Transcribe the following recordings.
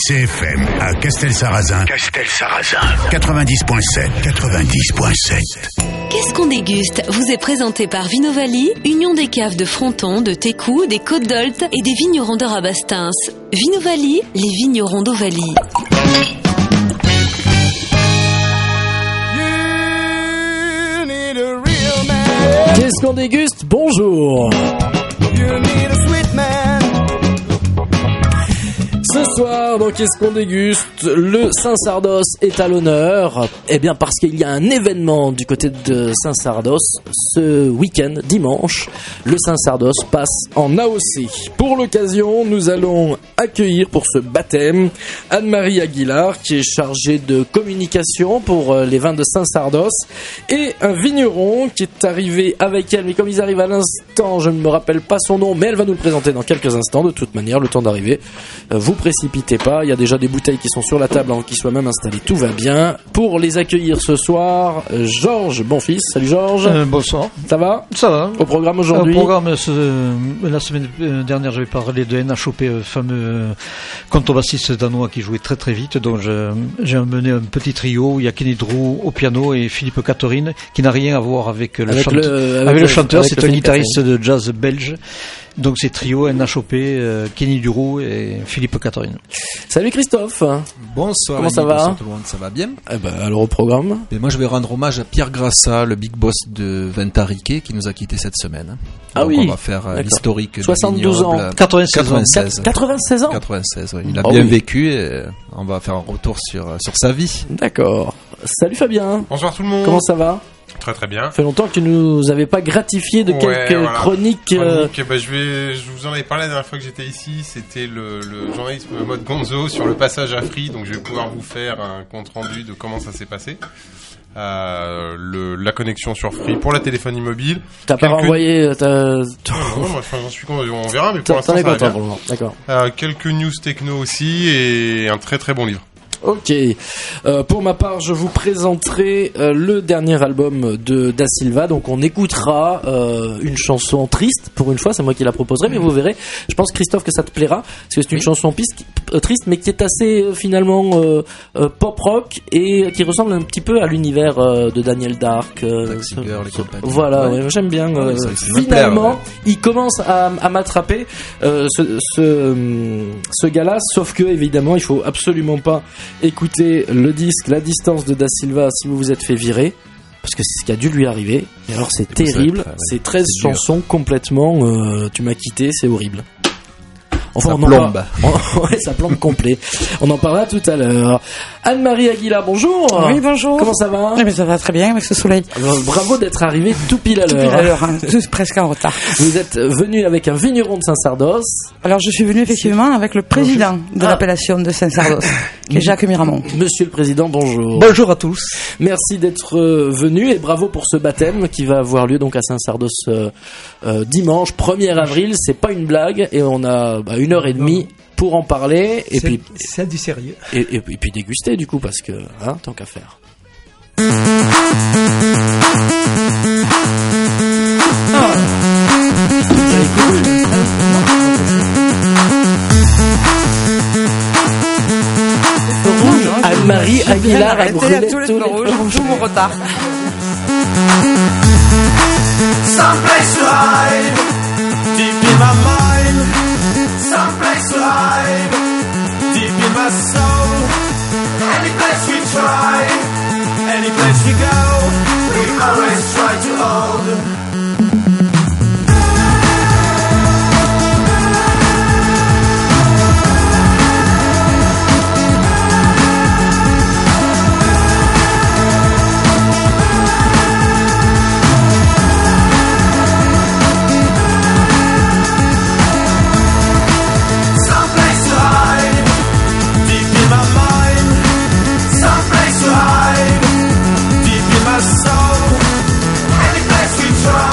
CFM à Castelsarrasin. 90.7. Qu'est-ce qu'on déguste vous est présenté par Vinovali, union des caves de Fronton, de Técou, des Côtes d'Olt et des vignerons de Rabastens. Vinovali, les vignerons d'Ovalie. Qu'est-ce qu'on déguste? Bonjour. Ce soir, donc, qu'est-ce qu'on déguste? Le Saint-Sardos est à l'honneur. Eh bien, parce qu'il y a un événement du côté de Saint-Sardos ce week-end, dimanche. Le Saint-Sardos passe en AOC. Pour l'occasion, nous allons accueillir pour ce baptême Anne-Marie Aguilar, qui est chargée de communication pour les vins de Saint-Sardos, et un vigneron qui est arrivé avec elle. Mais comme ils arrivent à l'instant, je ne me rappelle pas son nom, mais elle va nous le présenter dans quelques instants. De toute manière, le temps d'arriver. Vous précipitez pas, il y a déjà des bouteilles qui sont sur la table avant qu'ils soient même installés, tout va bien. Pour les accueillir ce soir, Georges Bonfils. Salut Georges. Bonsoir. Ça va? Ça va. Au programme aujourd'hui? Au programme, la semaine dernière, j'avais parlé de NHOP, fameux contrebassiste danois qui jouait très très vite, donc j'ai amené un petit trio, il y a Kenny Drew au piano et Philippe Catherine, qui n'a rien à voir avec le chanteur, c'est un guitariste de jazz belge. Donc c'est trio NHOP, Kenny Duroux et Philippe Catherine. Salut Christophe. Bonsoir. Comment ça va? Bonsoir tout le monde, ça va bien? Alors au programme. Et moi je vais rendre hommage à Pierre Grassa, le big boss de Ventariquet, qui nous a quittés cette semaine. Ah donc oui. On va faire l'historique. 72 ans. 96 ans. 96, oui. Il a bien vécu et on va faire un retour sur sa vie. D'accord. Salut Fabien. Bonsoir tout le monde. Comment ça va? Très très bien. Ça fait longtemps que tu nous avais pas gratifié de quelques chroniques. Je vous en avais parlé la dernière fois que j'étais ici. C'était le journalisme mode Gonzo sur le passage à Free. Donc je vais pouvoir vous faire un compte rendu de comment ça s'est passé. La connexion sur Free pour la téléphonie mobile. T'as pas renvoyé Non, moi j'en suis content. On verra, mais pour l'instant ça va bien. D'accord. Quelques news techno aussi et un très très bon livre. Ok. Pour ma part, je vous présenterai le dernier album de Da Silva. Donc, on écoutera une chanson triste. Pour une fois, c'est moi qui la proposerai, mais vous verrez. Je pense, Christophe, que ça te plaira, parce que c'est une chanson triste, mais qui est assez finalement pop rock et qui ressemble un petit peu à l'univers de Daniel Dark. Voilà, ouais, j'aime bien. Finalement, il commence à m'attraper ce gars-là, sauf que évidemment, il faut absolument pas écoutez le disque La Distance de Da Silva si vous vous êtes fait virer, parce que c'est ce qui a dû lui arriver. Et alors c'est terrible, c'est 13 chansons complètement tu m'as quitté, c'est horrible. Enfin, ça plombe. Ouais, ça plombe complet. On en parlera tout à l'heure. Anne-Marie Aguilar, bonjour. Oui, bonjour. Comment ça va? Mais ça va très bien avec ce soleil. Alors, bravo d'être arrivé tout pile à l'heure. Tout pile à l'heure, hein. Presque en retard. Vous êtes venu avec un vigneron de Saint-Sardos. Alors, je suis venu effectivement avec le président de l'appellation de Saint-Sardos, qui est Jacques Miramont. Monsieur le Président, bonjour. Bonjour à tous. Merci d'être venu et bravo pour ce baptême qui va avoir lieu donc à Saint-Sardos dimanche 1er avril. C'est pas une blague et on a 1h30 pour en parler et puis c'est du sérieux et puis déguster du coup parce que tant qu'à faire. Anne-Marie Aguilar a brûlé tous les rouges, tout mon retard. Someplace to hide, deep in my mind. Someplace to hide, deep in my soul. Any place we try, any place we go, we always try to hold. Soul, any place we try.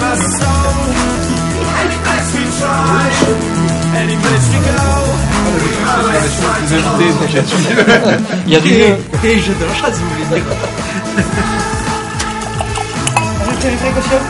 my soul. Any place we try, any place we go, we always try to hold. Il y a du et j'ai de la chance, vous voulez dire. Arrêtez les précautions.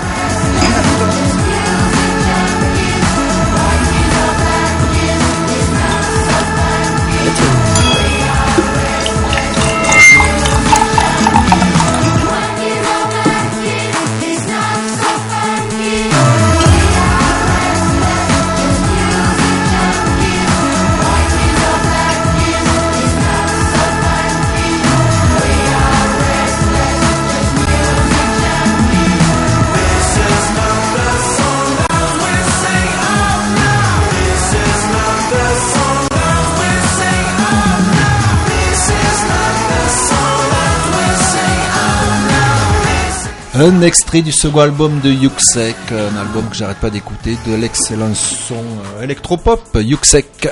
Un extrait du second album de Yuxek, un album que j'arrête pas d'écouter, de l'excellent son électropop, Yuxek.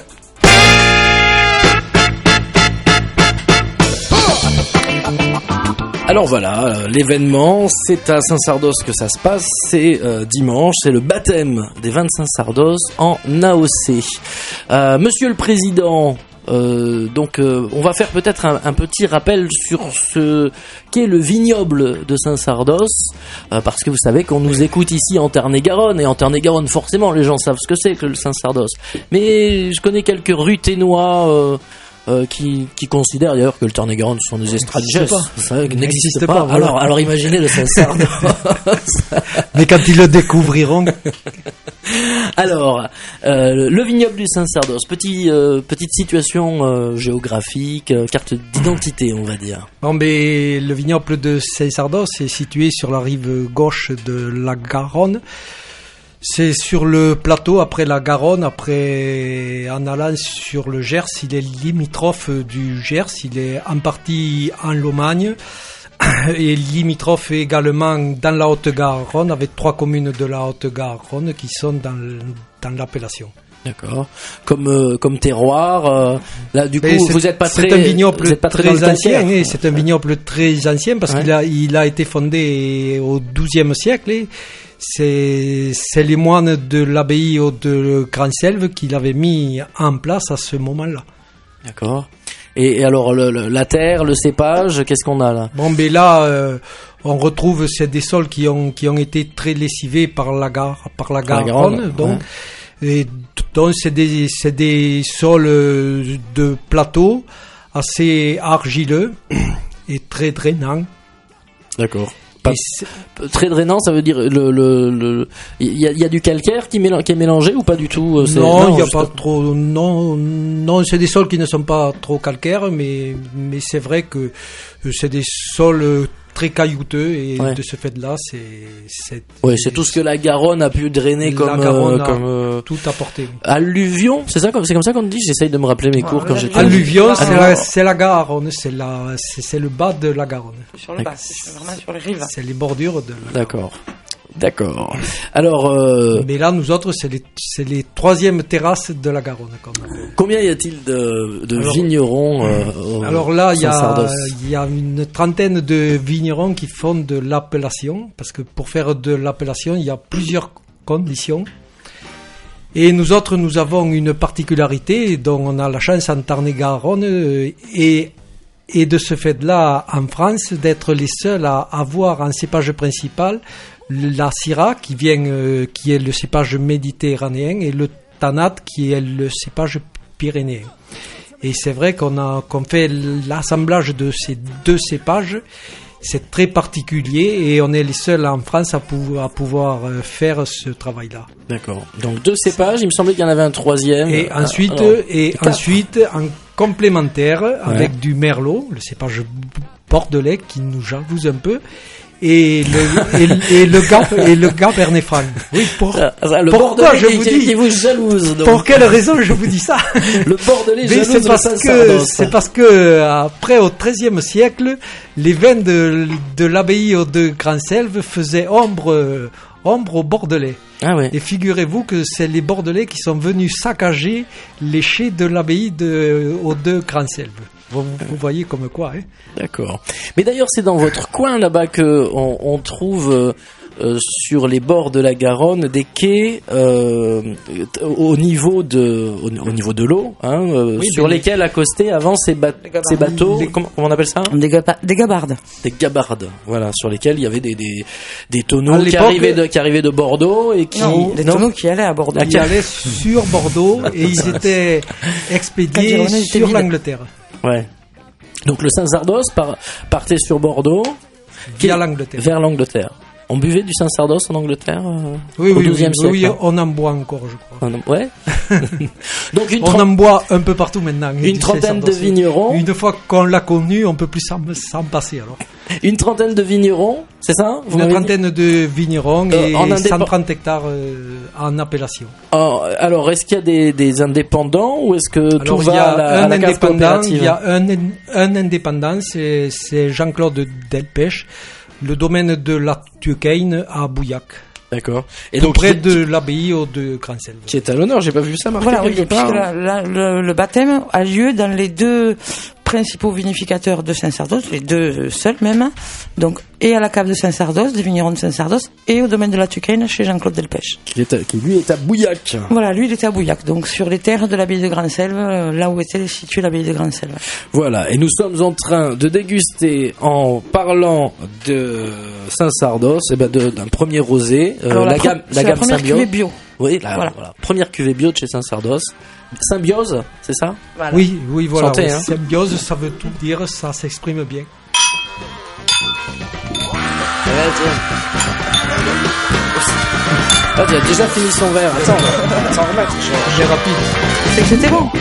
Alors voilà, l'événement, c'est à Saint-Sardos que ça se passe, c'est dimanche, c'est le baptême des 25 Sardos en AOC. Monsieur le Président, on va faire peut-être un petit rappel sur ce qu'est le vignoble de Saint-Sardos, parce que vous savez qu'on nous écoute ici en Tarn-et-Garonne, et en Tarn-et-Garonne forcément les gens savent ce que c'est que le Saint-Sardos. Mais je connais quelques ruténois qui considèrent d'ailleurs que le Tarn-et-Garonne sont des estrades n'existe pas. Voilà. Alors imaginez le Saint-Sardos. Mais quand ils le découvriront. Alors, le vignoble du Saint-Sardos, petite situation géographique, carte d'identité, on va dire. Bon, mais le vignoble de Saint-Sardos est situé sur la rive gauche de la Garonne. C'est sur le plateau après la Garonne, en allant sur le Gers. Il est limitrophe du Gers, il est en partie en Lomagne et limitrophe également dans la Haute-Garonne avec 3 communes de la Haute-Garonne qui sont dans l'appellation. D'accord. Comme terroir, là du coup vous êtes pas très. C'est un vignoble très ancien. C'est un vignoble très ancien parce qu'il a été fondé au XIIe siècle. C'est les moines de l'abbaye de Grand-Selve qui l'avaient mis en place à ce moment-là. D'accord. Et alors la terre, le cépage, qu'est-ce qu'on a là? Bon, mais là, on retrouve des sols qui ont été très lessivés par la Garonne, donc. Ouais. Et donc c'est des sols de plateau assez argileux et très drainants. D'accord. Très drainant, ça veut dire il y a du calcaire qui est mélangé ou pas du tout? Non, il n'y a pas trop. Non, c'est des sols qui ne sont pas trop calcaires, mais c'est vrai que c'est des sols très caillouteux et de ce fait-là, c'est tout ce que la Garonne a pu drainer comme tout apporté. Alluvion, c'est comme ça qu'on dit. J'essaye de me rappeler mes cours quand j'étais. Alluvion, c'est la Garonne, c'est le bas de la Garonne. Sur le bas, c'est vraiment sur les rives. C'est les bordures de. D'accord. Alors. Mais là, nous autres, c'est les 3e terrasses de la Garonne. Combien y a-t-il de vignerons alors là, il y a une trentaine de vignerons qui font de l'appellation, parce que pour faire de l'appellation, il y a plusieurs conditions. Et nous autres, nous avons une particularité dont on a la chance en Tarn-et-Garonne et de ce fait-là, en France, d'être les seuls à avoir un cépage principal la Syrah qui est le cépage méditerranéen et le Tanat qui est le cépage pyrénéen. Et c'est vrai qu'on fait l'assemblage de ces 2 cépages, c'est très particulier et on est les seuls en France à pouvoir faire ce travail-là. D'accord. Donc 2 cépages, il me semblait qu'il y en avait un 3e. Et ensuite, en complémentaire avec du merlot, le cépage bordelais qui nous jalouse un peu. Et le Cabernet Franc. Oui, le Bordelais je vous dis, qui vous jalouse. Donc. Pour quelle raison je vous dis ça? Le Bordelais jalouse c'est parce que après au XIIIe siècle, les vins de l'abbaye de Grand-Selve faisaient ombre aux Bordelais. Ah ouais. Et figurez-vous que c'est les Bordelais qui sont venus saccager les chais de l'abbaye de Grand-Selve. Vous voyez comme quoi, hein. D'accord. Mais d'ailleurs, c'est dans votre coin là-bas que on trouve sur les bords de la Garonne des quais au niveau de l'eau, sur lesquels accostaient avant ces bateaux. Comment on appelle ça? Des gabardes. Des gabardes, voilà, sur lesquels il y avait des tonneaux qui arrivaient de Bordeaux et qui tonneaux qui allaient à Bordeaux. Qui allaient sur Bordeaux et ils étaient expédiés sur l'Angleterre. Ouais. Donc le Saint-Sardos partait sur Bordeaux vers l'Angleterre. On buvait du Saint-Sardos en Angleterre au XIIe siècle. Oui, on en boit encore, je crois. Ouais. Donc on en boit un peu partout maintenant. Une trentaine de vignerons. Une fois qu'on l'a connu, on peut plus s'en passer alors. Une trentaine de vignerons, c'est ça? Une trentaine de vignerons et 130 hectares en appellation. Alors, est-ce qu'il y a des indépendants ou est-ce que tout va à la cave coopérative? Il y a un indépendant, c'est Jean-Claude Delpech, le domaine de la Tucaine à Bouillac. D'accord. Et donc près de l'abbaye de Grand-Selve. Qui est à l'honneur, j'ai pas vu ça marqué quelque part. Le baptême a lieu dans les deux principaux vinificateurs de Saint-Sardos, les deux seuls même, donc et à la cave de Saint-Sardos, des vignerons de Saint-Sardos, et au domaine de la Tucaine chez Jean-Claude Delpech. Qui lui est à Bouillac. Voilà, lui il était à Bouillac, donc sur les terres de l'abbaye de Grand-Selve, là où était située l'abbaye de Grand-Selve. Voilà, et nous sommes en train de déguster, en parlant de Saint-Sardos, d'un premier rosé, la gamme première cuvée bio. Oui, voilà. Première cuvée bio de chez Saint-Sardos. Symbiose, c'est ça? Voilà. Oui, voilà. Santé, Symbiose, ça veut tout dire, ça s'exprime bien. Il a déjà fini son verre. Attends, on va s'en remettre. J'ai rapide. C'est que c'était bon.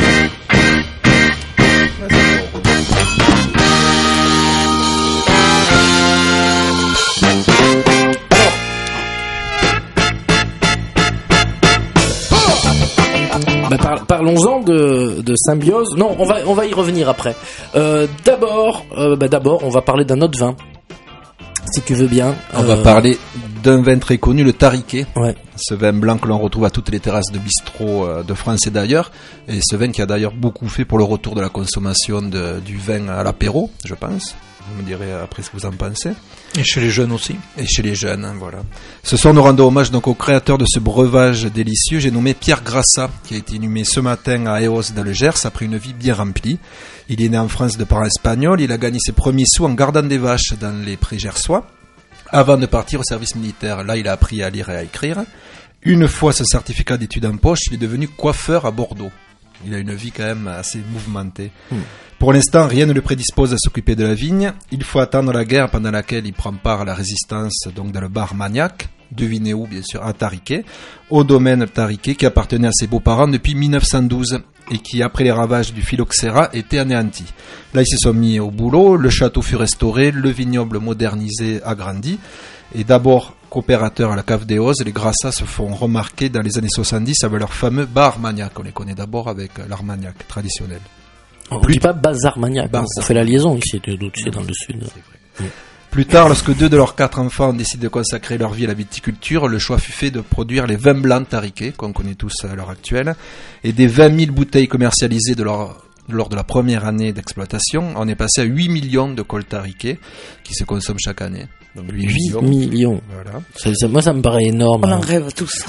Parlons-en de symbiose. Non, on va y revenir après. D'abord, on va parler d'un autre vin, si tu veux bien. On va parler d'un vin très connu, le Tariquet. Ouais. Ce vin blanc que l'on retrouve à toutes les terrasses de bistrot de France et d'ailleurs. Et ce vin qui a d'ailleurs beaucoup fait pour le retour de la consommation du vin à l'apéro, je pense. Vous me direz après ce que vous en pensez. Et chez les jeunes aussi. Et chez les jeunes, voilà. Ce soir, nous rendons hommage donc au créateur de ce breuvage délicieux. J'ai nommé Pierre Grassat, qui a été inhumé ce matin à Eos dans le Gers après une vie bien remplie. Il est né en France de parents espagnols. Il a gagné ses premiers sous en gardant des vaches dans les prés gersois avant de partir au service militaire. Là, il a appris à lire et à écrire. Une fois ce certificat d'études en poche, il est devenu coiffeur à Bordeaux. Il a une vie quand même assez mouvementée. Pour l'instant, rien ne le prédispose à s'occuper de la vigne. Il faut attendre la guerre pendant laquelle il prend part à la résistance, donc dans le bar Armagnac. Devinez où, bien sûr, à Tariquet, au domaine Tariquet qui appartenait à ses beaux-parents depuis 1912 et qui, après les ravages du phylloxéra, était anéanti. Là, ils se sont mis au boulot, le château fut restauré, le vignoble modernisé, agrandi. Et d'abord coopérateurs à la cave des Ozes, les Grassat se font remarquer dans les années 70 avec leur fameux bar Armagnac. On les connaît d'abord avec l'Armagnac traditionnel. On ne dit pas Bazar Armagnac, on fait la liaison ici, dans le sud. Plus tard, lorsque 2 de leurs 4 enfants ont décidé de consacrer leur vie à la viticulture, le choix fut fait de produire les vins blancs Tariquet, qu'on connaît tous à l'heure actuelle, et des 20 000 bouteilles commercialisées lors de la première année d'exploitation, on est passé à 8 millions de cols Tariquet qui se consomment chaque année. Donc 8 millions. Voilà. Moi, ça me paraît énorme. On en rêve tous.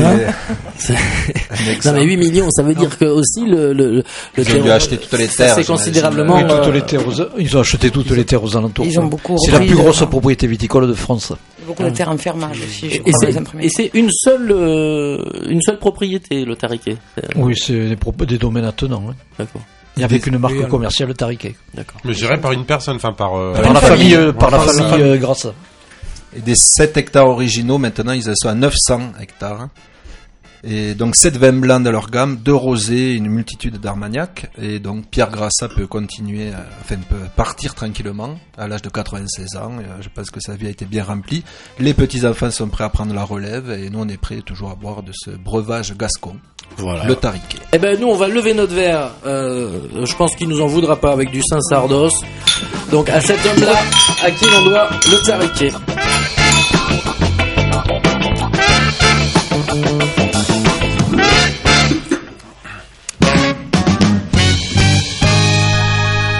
Non, mais 8 millions, ça veut dire que aussi le ils ont dû acheter toutes les terres. C'est considérablement. Oui, toutes les terres ils ont acheté toutes les terres aux alentours. Ils ont beaucoup. C'est la plus grosse propriété viticole de France. Beaucoup de terres en fermage aussi. Et c'est une seule propriété, le Tariquet. Oui, c'est des domaines attenants. Hein. D'accord. Et avec une marque commerciale Tariquet. D'accord. Mais je dirais par une personne, enfin par la famille Grassat. Et des 7 hectares originaux, maintenant ils en sont à 900 hectares. Et donc 7 vins blancs dans leur gamme, 2 rosés, une multitude d'Armagnac. Et donc Pierre Grassat peut continuer, peut partir tranquillement à l'âge de 96 ans. Et je pense que sa vie a été bien remplie. Les petits-enfants sont prêts à prendre la relève et nous on est prêts toujours à boire de ce breuvage gascon. Voilà. Le Tariquet. Eh ben nous on va lever notre verre. Je pense qu'il nous en voudra pas avec du Saint-Sardos. Donc à cet homme-là, à qui l'on doit le Tariquet.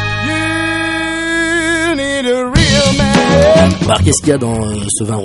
Alors, qu'est-ce qu'il y a dans ce vin rosé ?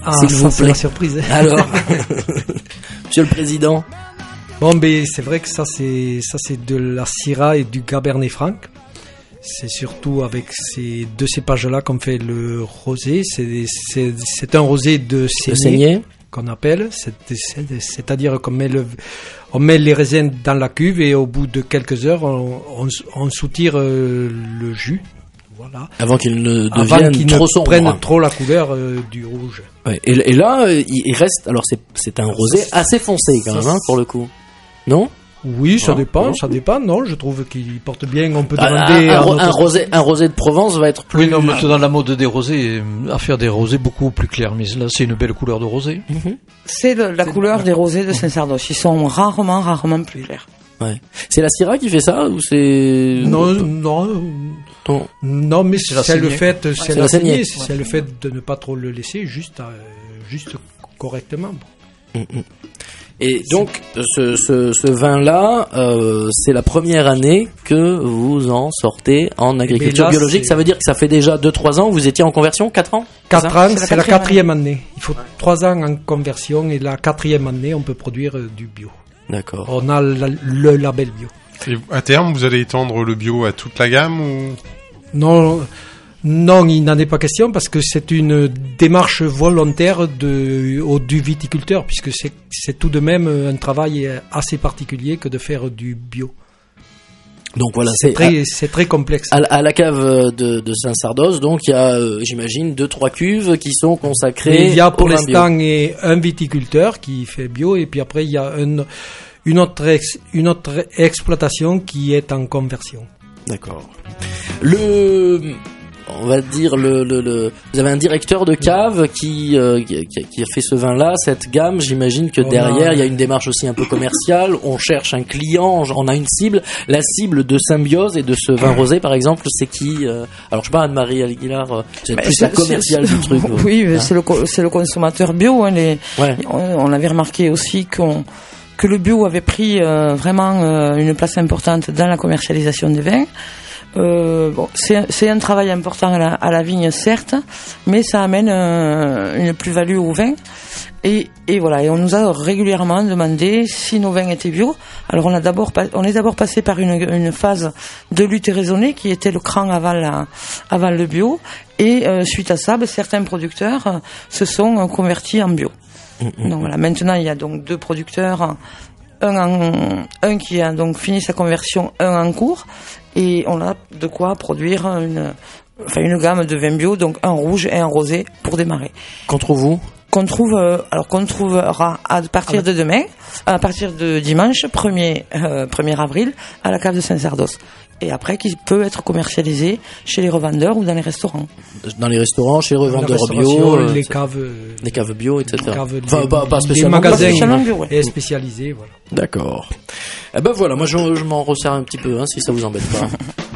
s'il vous c'est plaît. la surprise. Alors, Monsieur le Président. Bon, mais c'est vrai que ça c'est de la Syrah et du Cabernet Franc. C'est surtout avec ces deux cépages-là qu'on fait le rosé. C'est un rosé de saignée qu'on appelle. C'est-à-dire qu'on on met les raisins dans la cuve et au bout de quelques heures, on soutire le jus. Voilà. Avant qu'il ne devienne trop sombre. Prenne trop la couleur du rouge. Ouais. Et là, il reste. Alors c'est un rosé assez foncé quand même, hein, pour le coup. Non? Oui, ça dépend. Non, je trouve qu'il porte bien. On peut demander un rosé de Provence va être plus. Oui, non, mais dans la mode des rosés, à faire des rosés beaucoup plus clairs. Mais là, c'est une belle couleur de rosé. C'est la couleur des rosés de Saint-Sardos. Ils sont rarement plus clairs. Ouais. C'est la Syrah qui fait ça ou c'est Non, mais c'est le fait, c'est la saignée. Ouais. C'est le fait de ne pas trop le laisser juste correctement. Et donc ce vin-là, c'est la première année que vous en sortez en agriculture là, biologique. Ça veut dire que ça fait déjà 2-3 ans. Vous étiez en conversion, 4 ans. 4 ans, c'est la 4e année. Il faut 3 ans en conversion et la 4e année, on peut produire du bio. D'accord. On a le label bio. Et à terme, vous allez étendre le bio à toute la gamme ou... Non, il n'en est pas question parce que c'est une démarche volontaire du viticulteur puisque c'est tout de même un travail assez particulier que de faire du bio. Donc voilà, c'est très complexe. À la cave de Saint-Sardos, donc il y a, j'imagine, 2-3 cuves qui sont consacrées. Il y a pour l'instant un viticulteur qui fait bio et puis après il y a une autre exploitation qui est en conversion. D'accord. On va dire vous avez un directeur de cave qui a fait ce vin-là, cette gamme. J'imagine que derrière il y a une démarche aussi un peu commerciale. On cherche un client, on a une cible. La cible de Symbiose et de ce vin rosé, par exemple, c'est qui Alors je sais pas, Anne-Marie Aguilar, c'est plus la commerciale du truc. Oui, c'est le consommateur bio. Hein, on avait remarqué aussi que le bio avait pris vraiment une place importante dans la commercialisation des vins. C'est un travail important à la vigne, certes, mais ça amène une plus-value au vin. Et voilà, et on nous a régulièrement demandé si nos vins étaient bio. Alors on est d'abord passé par une phase de lutte raisonnée qui était le cran avant le bio. Et suite à ça, certains producteurs se sont convertis en bio. Donc voilà, maintenant il y a donc 2 producteurs, un qui a donc fini sa conversion, un en cours, et on a de quoi produire une gamme de vins bio, donc un rouge et un rosé pour démarrer. Qu'on trouvera à partir de demain, à partir de dimanche 1er avril à la cave de Saint-Sardos. Et après, qui peut être commercialisé chez les revendeurs ou dans les restaurants. Dans les restaurants, chez les revendeurs bio, les caves bio, etc. Pas spécialement. Les magasins bio, et spécialisés, voilà. D'accord. Eh ben voilà, moi je m'en resserre un petit peu, si ça vous embête pas.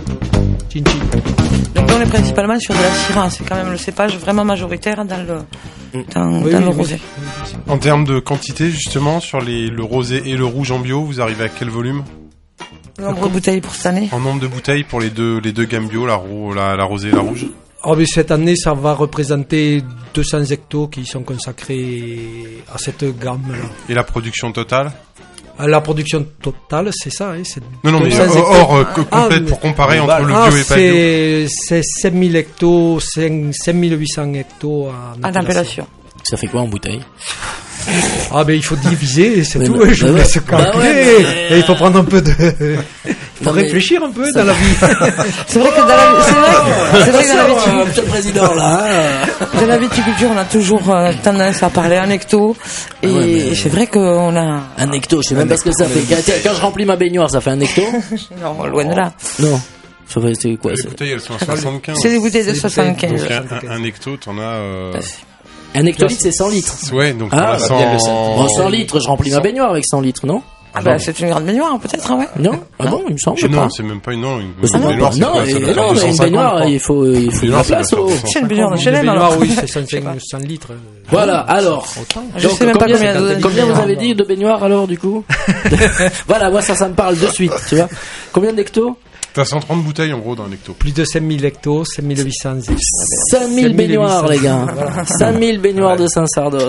Donc on est principalement sur de la Syrah, c'est quand même le cépage vraiment majoritaire dans le rosé. En termes de quantité, justement, sur le rosé et le rouge en bio, vous arrivez à quel volume? Le nombre de bouteilles pour cette année? En nombre de bouteilles pour les deux gammes bio, la rosée et la rouge? Mais cette année, ça va représenter 200 hectos qui sont consacrés à cette gamme-là. Et la production totale? La production totale, c'est ça. C'est non, mais complète pour comparer entre le bio et pas bio. C'est 5000 hectos, 5800 hectos en appellation. Ça fait quoi en bouteille? Il faut diviser, c'est tout. Je vous laisse calculer. Et il faut prendre un peu de... Il faut réfléchir un peu dans la vie. C'est vrai que dans la viticulture, Monsieur le Président, là. Dans la viticulture, on a toujours tendance à parler en hecto. Et c'est vrai qu'on a... Un hecto, je sais même pas ce que ça fait. Quand je remplis ma baignoire, ça fait un hecto? Non, loin de là. Non. C'est quoi? Les bouteilles, elles sont à 75. C'est des bouteilles de 75. Donc un hecto, t'en as... Un hectolitre, c'est 100 litres. Ouais, donc 100 litres, je remplis ma baignoire avec 100 litres, non? C'est une grande baignoire, peut-être, ouais. Non? Bon, il me semble. Non, c'est même pas une baignoire. Une baignoire, il faut de la place. C'est une baignoire de HLM, alors. Oui, c'est 100 litres. Voilà, alors. Je sais même pas combien vous avez dit de baignoire, alors, du coup? Voilà, moi, ça me parle de suite, tu vois. Combien d'hectos? T'as 130 bouteilles en gros dans un hecto. Plus de 5000 hectos, 5800 hectos. 5000 baignoires, les gars. 5000 baignoires de Saint-Sardos.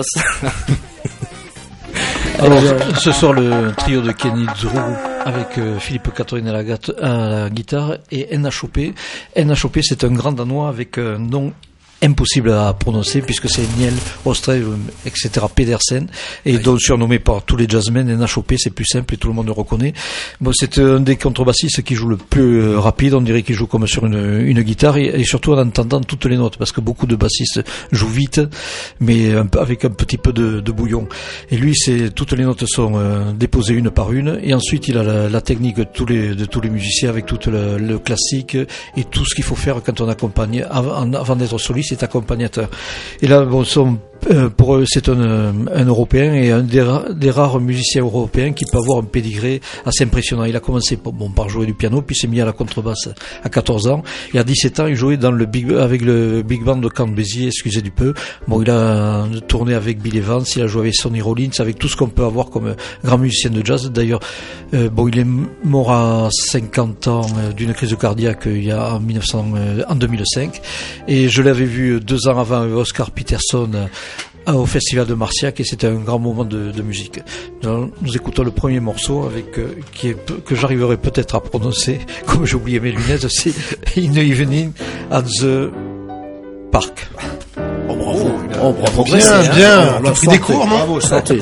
Alors, ce soir, le trio de Kenny Drew avec Philippe Catherine à la guitare et NHOP. NHOP, c'est un grand Danois avec un nom impossible à prononcer puisque c'est Niel Ostred, etc. Pedersen, et donc surnommé par tous les jazzmen. NHOP, c'est plus simple et tout le monde le reconnaît. Bon, c'est un des contrebassistes qui joue le plus rapide, on dirait qu'il joue comme sur une guitare, et surtout en entendant toutes les notes, parce que beaucoup de bassistes jouent vite mais avec un petit peu de bouillon, et lui toutes les notes sont déposées une par une, et ensuite il a la technique de tous les musiciens avec tout le classique et tout ce qu'il faut faire quand on accompagne avant d'être soliste, c'est accompagnateur. Et là, bon, pour eux, c'est un Européen et un des rares musiciens européens qui peut avoir un pédigré assez impressionnant. Il a commencé par jouer du piano, puis s'est mis à la contrebasse à 14 ans. Et à 17 ans, il jouait avec le big band de Count Basie, excusez du peu. Bon, il a tourné avec Bill Evans, il a joué avec Sonny Rollins, avec tout ce qu'on peut avoir comme grand musicien de jazz. D'ailleurs, il est mort à 50 ans d'une crise cardiaque en 2005. Et je l'avais vu 2 ans avant Oscar Peterson au festival de Marciac, et c'était un grand moment de musique. Nous écoutons le premier morceau que j'arriverai peut-être à prononcer, comme j'ai oublié mes lunettes, c'est In the Evening at the Park. Oh bravo, bien, on a pris des cours, non? Bravo, santé.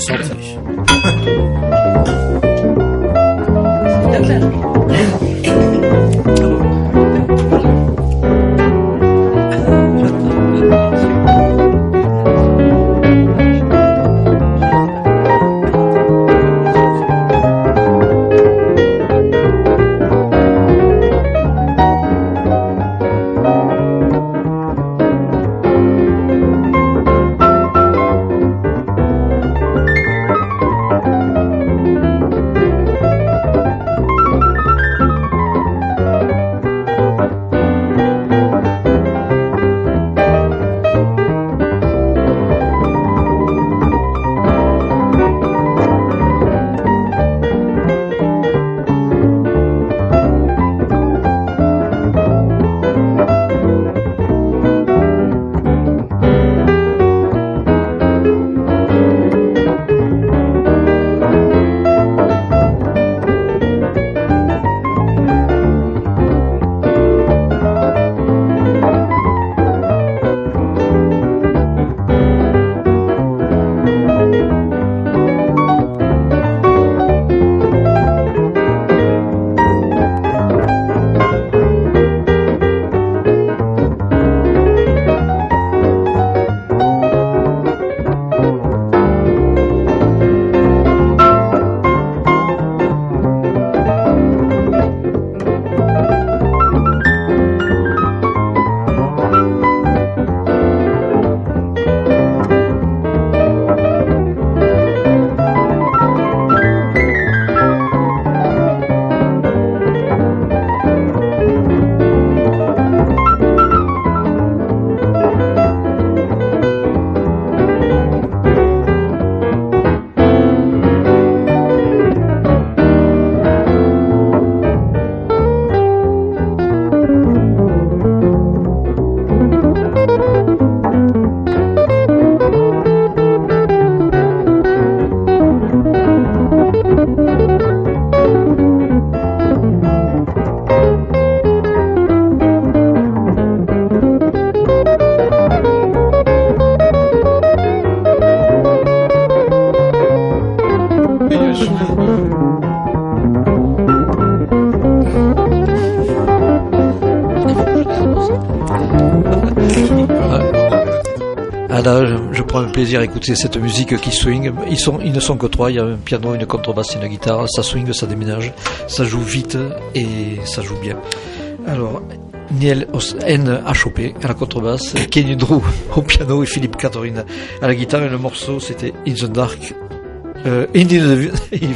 Là, je prends un plaisir à écouter cette musique qui swing. Ils ne sont que 3, il y a un piano, une contrebasse et une guitare. Ça swing, ça déménage, ça joue vite et ça joue bien. Alors, Niel NHOP à la contrebasse, Kenny Drew au piano et Philippe Catherine à la guitare. Et le morceau, c'était In the Dark. In the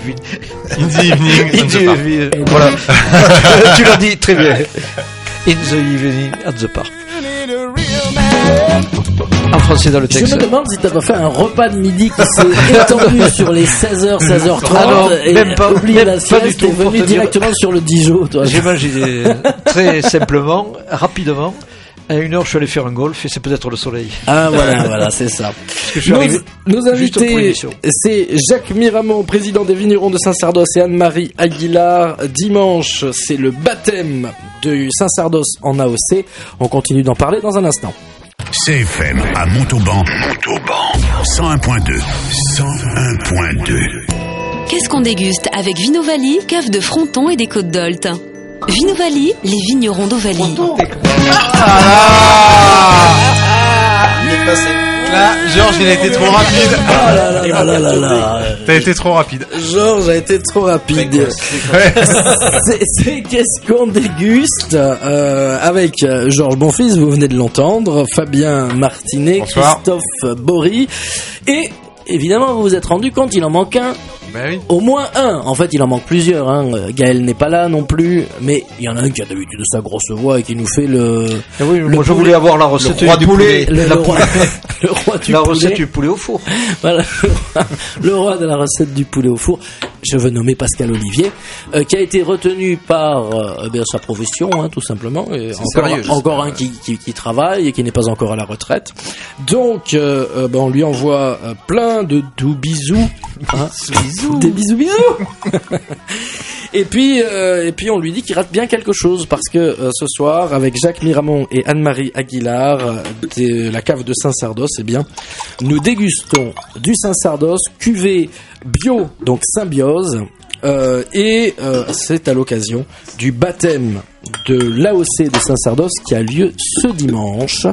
Evening. Voilà. Tu l'as dit très bien. In the Evening at the Park. En français dans le texte. Je me demande si t'as pas fait un repas de midi qui s'est étendu sur les 16h, 16h30. Alors, et même pas oublié la du sieste, tout, t'es pour venu te dire. directement sur le Dijon, toi. J'ai mangé très simplement, rapidement. À 1h, je suis allé faire un golf et c'est peut-être le soleil. Ah voilà, c'est ça. Que je suis arrivé Nos juste pour invités, l'émission. c'est Jacques Miramont, président des Vignerons de Saint-Sardos, et Anne-Marie Aguilar. Dimanche, c'est le baptême de Saint-Sardos en AOC. On continue d'en parler dans un instant. CFM à Montauban. 101.2. 101.2. Qu'est-ce qu'on déguste avec Vinovali, cave de Fronton et des Côtes d'Olt? Vinovali, les vignerons d'Ovalie. Là, Georges, il a été trop rapide. Ah là. T'as été trop rapide. Georges a été trop rapide. C'est qu'est-ce qu'on déguste avec Georges Bonfils, vous venez de l'entendre, Fabien Martinet, Bonsoir. Christophe Bory, et évidemment vous vous êtes rendu compte, il en manque un. Ben oui. Au moins un. En fait, il en manque plusieurs. Hein. Gaël n'est pas là non plus, mais il y en a un qui a d'habitude sa grosse voix et qui nous fait le. Et oui, moi je poulet. voulais avoir la recette roi du du poulet. Le roi, le roi du La poulet. recette du poulet au four. Voilà, le roi de la recette du poulet au four. Je veux nommer Pascal Olivier, qui a été retenu par sa profession, hein, tout simplement. Et encore un qui travaille et qui n'est pas encore à la retraite. Donc, on lui envoie plein de doux bisous. Hein, des bisous. Et puis on lui dit qu'il rate bien quelque chose parce que ce soir, avec Jacques Miramont et Anne-Marie Aguilar de la cave de Saint-Sardos, nous dégustons du Saint-Sardos cuvée bio, donc symbiose, et c'est à l'occasion du baptême de l'AOC de Saint-Sardos qui a lieu ce dimanche.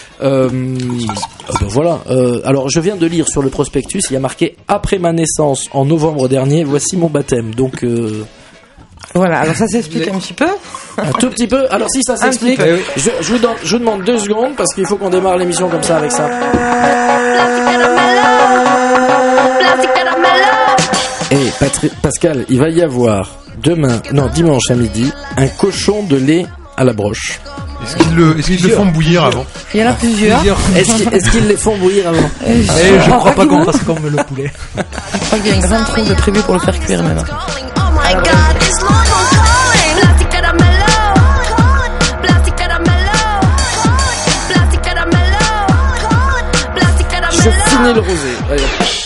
Voilà. Alors je viens de lire sur le prospectus, il y a marqué après ma naissance en novembre dernier, voici mon baptême. Donc Voilà, alors ça s'explique un petit peu. un tout petit peu. Alors si ça s'explique, Un je vous demande 2 secondes parce qu'il faut qu'on démarre l'émission comme ça avec ça. Et Pascal, il va y avoir dimanche à midi, un cochon de lait à la broche. Est-ce qu'ils le font bouillir avant? Il y en a plusieurs. Est-ce qu'ils les font bouillir avant? Je crois pas qu'on fasse comme le poulet. Je crois qu'il y a une grande troupe de prévu pour le faire cuire même. Je finis le rosé. Allez.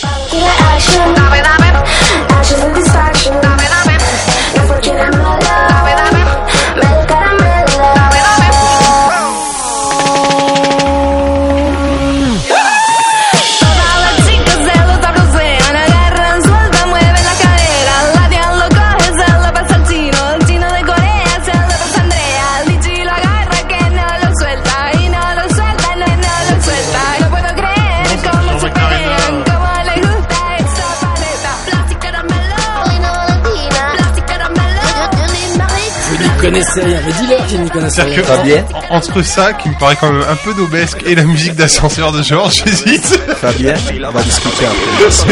Connaissez rien, mais dis-leur qu'ils n'y connaissent rien. Fabien. Entre ça, qui me paraît quand même un peu d'obesque, et la musique d'ascenseur de Georges, j'hésite. Fabien, on va discuter après. C'est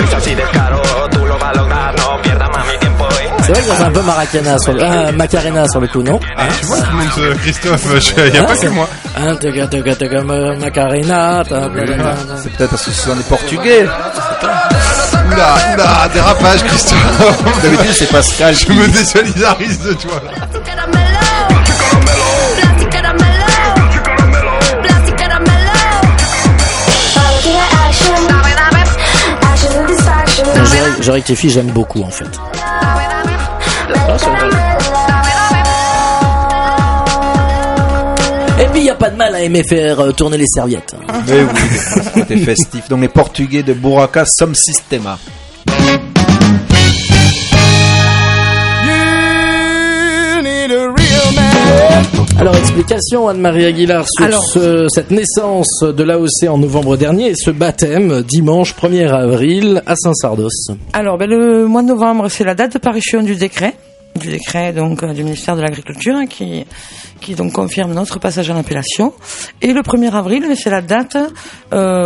vrai que ça fait un peu Macarena sur le coup, non? Ah, tu vois, tout le monde, Christophe, il n'y a pas que moi. Macarena. C'est peut-être parce que ce sont des Portugais. Oula, dérapage, Christophe. D'habitude, c'est Pascal. Je me désolidarise de toi, là. Je rectifie, j'aime beaucoup en fait. Et puis il n'y a pas de mal à aimer faire tourner les serviettes. Mais oui, c'était festif. Donc les Portugais de Buraca Som Sistema. Alors, explication, Anne-Marie Aguilar, sur cette naissance de l'AOC en novembre dernier et ce baptême dimanche 1er avril à Saint-Sardos. Alors, le mois de novembre, c'est la date de parution du décret donc du ministère de l'Agriculture qui donc confirme notre passage en appellation. Et le 1er avril, c'est la date à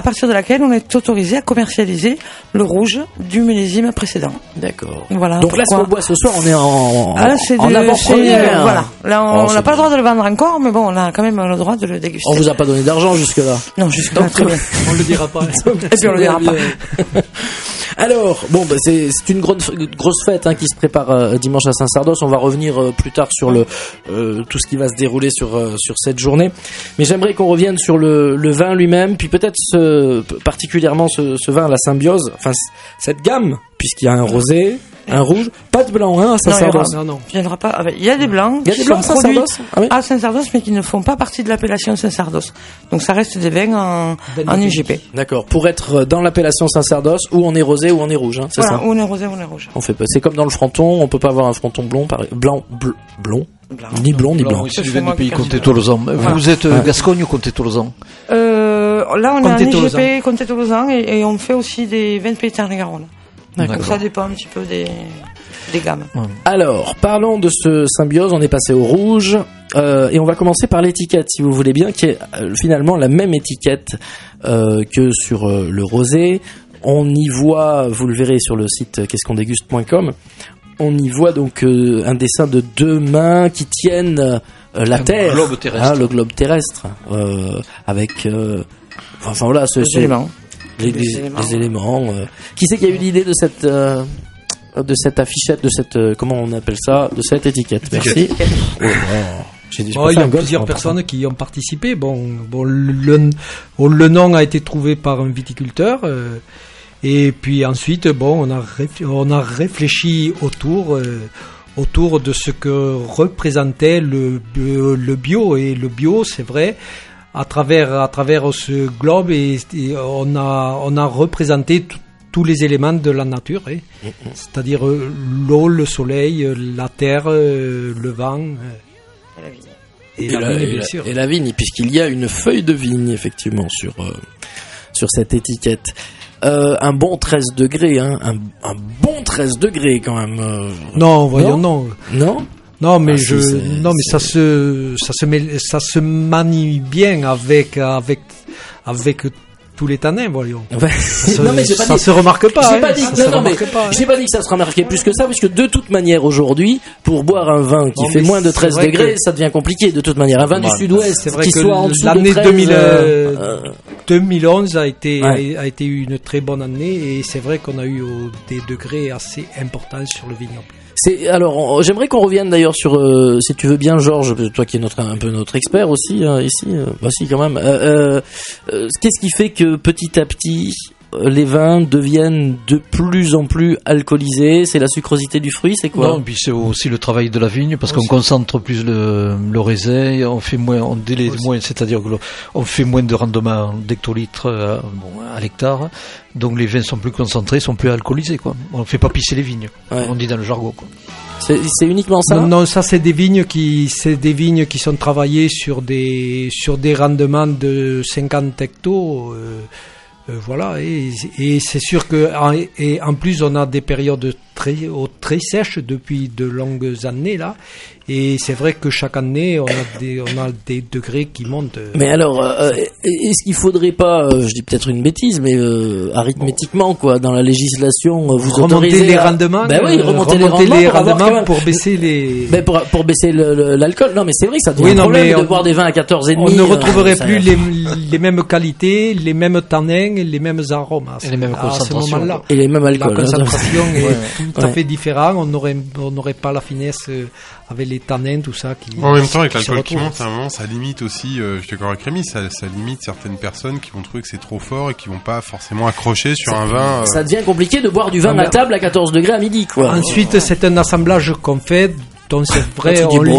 partir de laquelle on est autorisé à commercialiser le rouge du millésime précédent. D'accord. Voilà. Donc là, ce qu'on boit ce soir, on est en en avant-première. Voilà. Là, on n'a pas le droit de le vendre encore, mais bon, on a quand même le droit de le déguster. On vous a pas donné d'argent jusque-là. Non, jusque-là, très bien. On le dira pas. Et puis on le dira pas. Alors, bon, bah, c'est une grosse fête qui se prépare dimanche à Saint-Sardos. On va revenir plus tard sur tout ce qui va se dérouler sur cette journée. Mais j'aimerais qu'on revienne sur le vin lui-même, puis peut-être particulièrement ce vin à la Symbiose, enfin cette gamme, puisqu'il y a un rosé, un rouge, pas de blanc à Saint-Sardos. Non. Il n'y en aura pas. Il y a des blancs. Il y a des blancs à Saint-Sardos à Saint-Sardos, mais qui ne font pas partie de l'appellation Saint-Sardos. Donc ça reste des vins en IGP. D'accord. Pour être dans l'appellation Saint-Sardos, où on est rosé ou on est rouge, c'est ça. Où on est rosé, où on est rouge. C'est comme dans le fronton, on peut pas avoir un fronton blond, blond. Ni blond ni blanc. Ici, du vin du pays Comté-Tolosan. Vous êtes Gascogne ou Comté-Tolosan? Là, on est en IGP Comté-Tolosan et on fait aussi des vins de Pays de Tarn-et-Garonne. Donc ça dépend un petit peu des gammes. Alors, parlons de ce Symbiose. On est passé au rouge et on va commencer par l'étiquette, si vous voulez bien, qui est finalement la même étiquette que sur le rosé. On y voit, vous le verrez sur le site qu'est-ce-qu'on-déguste.com, on y voit donc un dessin de deux mains qui tiennent la Terre, globe terrestre. Le globe terrestre, avec enfin voilà, les éléments. Les éléments. Qui c'est qui a eu l'idée de cette affichette, de cette comment on appelle ça, de cette étiquette? Merci. Il y a plusieurs personnes qui y ont participé. Le nom a été trouvé par un viticulteur. Et puis ensuite, on a réfléchi autour de ce que représentait le bio. Et le bio, c'est vrai, à travers ce globe, et on a représenté tous les éléments de la nature, c'est-à-dire l'eau, le soleil, la terre, le vent. Et la vigne, puisqu'il y a une feuille de vigne, effectivement, sur cette étiquette. Un bon 13 degrés, un bon 13 degrés quand même. Non, voyons, non. Non, mais ça se manie bien avec tous les tanins, voyons. Ça se remarque pas. J'ai pas dit que ça se remarquait plus que ça, puisque de toute manière aujourd'hui, pour boire un vin qui fait moins de 13 degrés, ça devient compliqué de toute manière. Un vin du Sud-Ouest c'est vrai qui que soit en dessous l'année de 13, 2011 a été une très bonne année, et c'est vrai qu'on a eu des degrés assez importants sur le vignoble. Alors, j'aimerais qu'on revienne d'ailleurs sur, si tu veux bien, Georges, toi qui es un peu notre expert aussi ici, si quand même. Qu'est-ce qui fait que petit à petit les vins deviennent de plus en plus alcoolisés? C'est la sucrosité du fruit, c'est quoi? Non, puis c'est aussi le travail de la vigne, parce qu'on concentre plus le raisin, on fait moins, on délai moins, c'est-à-dire qu'on fait moins de rendement d'hectolitres à l'hectare. Donc les vins sont plus concentrés, sont plus alcoolisés, quoi. On ne fait pas pisser les vignes, on dit dans le jargon, quoi. C'est uniquement ça? Non, ça c'est des vignes qui sont travaillées sur des rendements de 50 hectos. Voilà, et c'est sûr que en plus on a des périodes très sèches depuis de longues années là, et c'est vrai que chaque année on a des degrés qui montent. Mais alors, est-ce qu'il faudrait pas, je dis peut-être une bêtise, mais arithmétiquement quoi, dans la législation, vous remonter les rendements, remonter les rendements pour baisser les, pour baisser l'alcool. Non, mais c'est vrai que ça devient un problème de boire des vins à 14,5. On ne retrouverait plus les mêmes qualités, les mêmes tanins, les mêmes arômes et les mêmes concentrations. À ce moment-là. Et les mêmes alcools. La concentration est tout à fait différente. On n'aurait pas la finesse avec les tanins, tout ça. En même temps, avec l'alcool qui monte, à un moment, ça limite aussi, je suis d'accord avec Rémi, ça limite certaines personnes qui vont trouver que c'est trop fort et qui vont pas forcément accrocher sur un vin. Ça devient compliqué de boire du vin à table à 14 degrés à midi, quoi. Ensuite, c'est un assemblage qu'on fait, donc c'est vrai,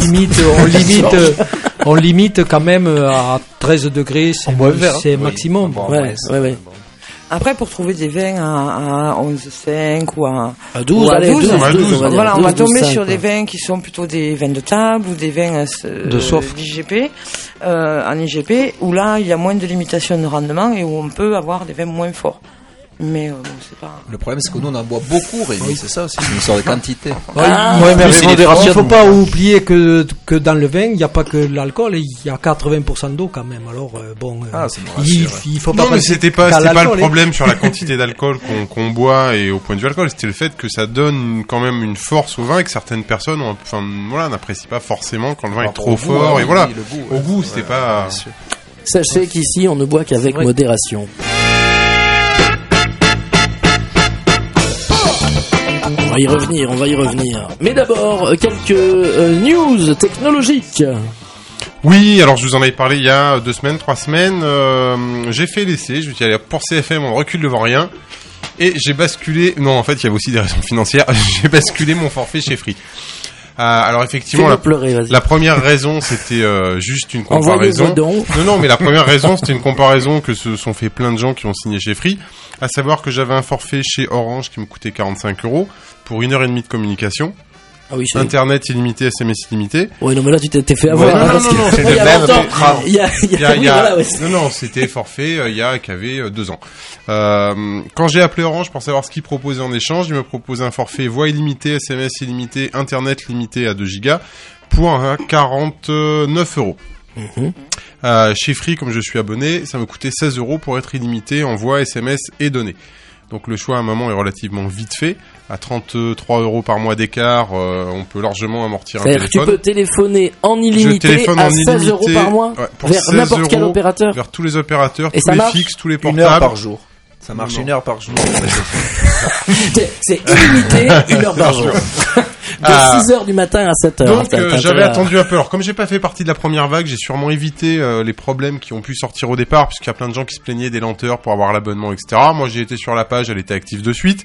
on limite quand même à 13 degrés, c'est maximum. Ouais. Après, pour trouver des vins à 11,5 ou à 12, voilà, on va tomber sur des vins qui sont plutôt des vins de table ou des vins de soif d'IGP, en IGP, où là, il y a moins de limitation de rendement et où on peut avoir des vins moins forts. Mais bon, c'est pas... Le problème, c'est que nous, on en boit beaucoup, Rémi, c'est ça aussi, c'est une sorte de quantité. Ouais, mais il faut pas oublier que dans le vin, il n'y a pas que l'alcool, il y a 80% d'eau quand même. Alors, il faut pas... Non, mais c'était pas le problème sur la quantité d'alcool qu'on boit et au point de vue alcool, c'était le fait que ça donne quand même une force au vin et que certaines personnes n'apprécient pas forcément quand le vin est trop fort. Et voilà, au goût, c'était pas... Sachez qu'ici, on ne boit qu'avec modération. On va y revenir. Mais d'abord, quelques news technologiques. Oui, alors je vous en avais parlé il y a 3 semaines. J'ai fait l'essai, je me suis dit, allez, pour CFM, on recule devant rien. Et j'ai basculé... Non, en fait, il y avait aussi des raisons financières. J'ai basculé mon forfait chez Free. Alors effectivement, la première raison, c'était juste une comparaison. Non, mais la première raison, c'était une comparaison que se sont fait plein de gens qui ont signé chez Free. À savoir que j'avais un forfait chez Orange qui me coûtait 45 € pour 1h30 de communication. Ah oui, Internet illimité, SMS illimité. Ouais, non, mais là, tu t'es fait avoir. Non, c'était forfait, qui avait 2 ans. Quand j'ai appelé Orange pour savoir ce qu'ils proposaient en échange, ils me proposaient un forfait voix illimitée, SMS illimité, Internet limité à 2 gigas pour 49 €. Chez Free, comme je suis abonné, ça me coûtait 16 € pour être illimité en voix, SMS et données. Donc le choix à un moment est relativement vite fait. À 33 € par mois d'écart, on peut largement amortir un téléphone. Tu peux téléphoner en illimité à 16 € par mois vers n'importe quel opérateur. Vers tous les opérateurs, tous les fixes, tous les portables. 1 heure par jour. Ça marche 1 heure par jour. C'est illimité, 1 heure par jour. De 6h du matin à 7h. Donc j'avais attendu un peu. Alors comme j'ai pas fait partie de la première vague, j'ai sûrement évité les problèmes qui ont pu sortir au départ, puisqu'il y a plein de gens qui se plaignaient des lenteurs pour avoir l'abonnement, etc. Moi j'ai été sur la page, elle était active de suite.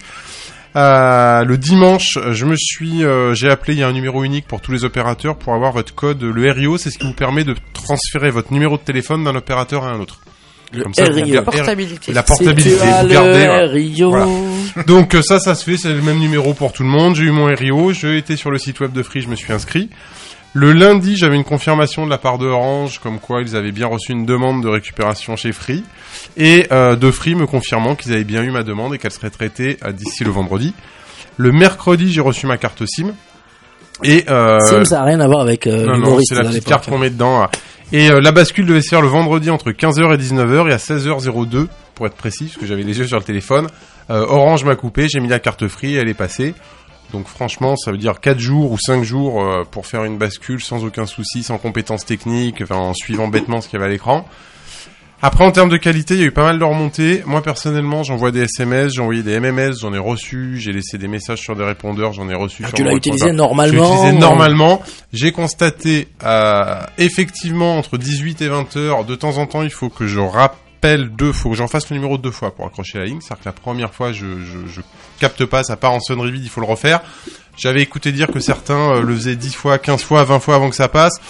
Le dimanche, j'ai appelé, il y a un numéro unique pour tous les opérateurs pour avoir votre code, le RIO, c'est ce qui vous permet de transférer votre numéro de téléphone d'un opérateur à un autre. Comme ça, la portabilité. La portabilité, vous gardez. Voilà. Donc ça se fait, c'est le même numéro pour tout le monde. J'ai eu mon RIO, j'ai été sur le site web de Free, je me suis inscrit. Le lundi, j'avais une confirmation de la part de Orange, comme quoi ils avaient bien reçu une demande de récupération chez Free, et de Free me confirmant qu'ils avaient bien eu ma demande et qu'elle serait traitée d'ici le vendredi. Le mercredi, j'ai reçu ma carte SIM. Et SIM, ça n'a rien à voir avec non, c'est la petite carte qu'on met dedans. Et la bascule devait se faire le vendredi entre 15h et 19h et à 16h02 pour être précis, parce que j'avais les yeux sur le téléphone. Orange m'a coupé, j'ai mis la carte Free et elle est passée. Donc franchement, ça veut dire 4 jours ou 5 jours pour faire une bascule sans aucun souci, sans compétences techniques, en suivant bêtement ce qu'il y avait à l'écran. Après, en termes de qualité, il y a eu pas mal de remontées. Moi, personnellement, j'envoie des SMS, j'ai envoyé des MMS, j'en ai reçu, j'ai laissé des messages sur des répondeurs, j'en ai reçu sur tu l'as utilisé normalement. J'ai utilisé normalement. J'ai constaté, effectivement, entre 18 et 20 heures, de temps en temps, il faut que je faut que j'en fasse le numéro 2 fois pour accrocher la ligne. C'est-à-dire que la première fois, je capte pas, ça part en sonnerie vide, il faut le refaire. J'avais écouté dire que certains le faisaient 10 fois, 15 fois, 20 fois avant que ça passe.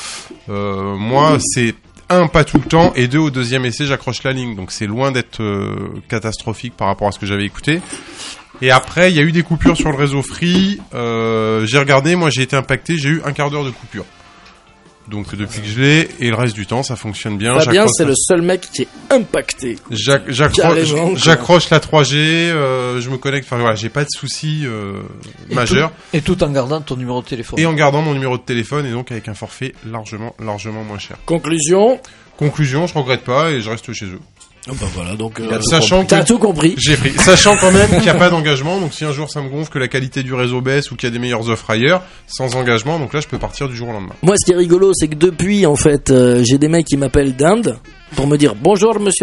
Moi, c'est 1, pas tout le temps, et 2, au deuxième essai, j'accroche la ligne. Donc c'est loin d'être catastrophique par rapport à ce que j'avais écouté. Et après, il y a eu des coupures sur le réseau Free. J'ai regardé, moi j'ai été impacté, j'ai eu un quart d'heure de coupure. Donc depuis que je l'ai, et le reste du temps, ça fonctionne bien. Fabien, c'est le seul mec qui est impacté. J'accroche la 3G, je me connecte, enfin voilà, j'ai pas de soucis majeurs. Et tout en gardant ton numéro de téléphone. Et en gardant mon numéro de téléphone, et donc avec un forfait largement moins cher. Conclusion, je regrette pas et je reste chez eux. Oh bah voilà, donc sachant t'as tout compris. J'ai pris. Sachant quand même qu'il n'y a pas d'engagement, donc si un jour ça me gonfle, que la qualité du réseau baisse ou qu'il y a des meilleures offres ailleurs, sans engagement, donc là je peux partir du jour au lendemain. Moi, ce qui est rigolo, c'est que depuis, en fait, j'ai des mecs qui m'appellent d'Inde pour me dire bonjour Monsieur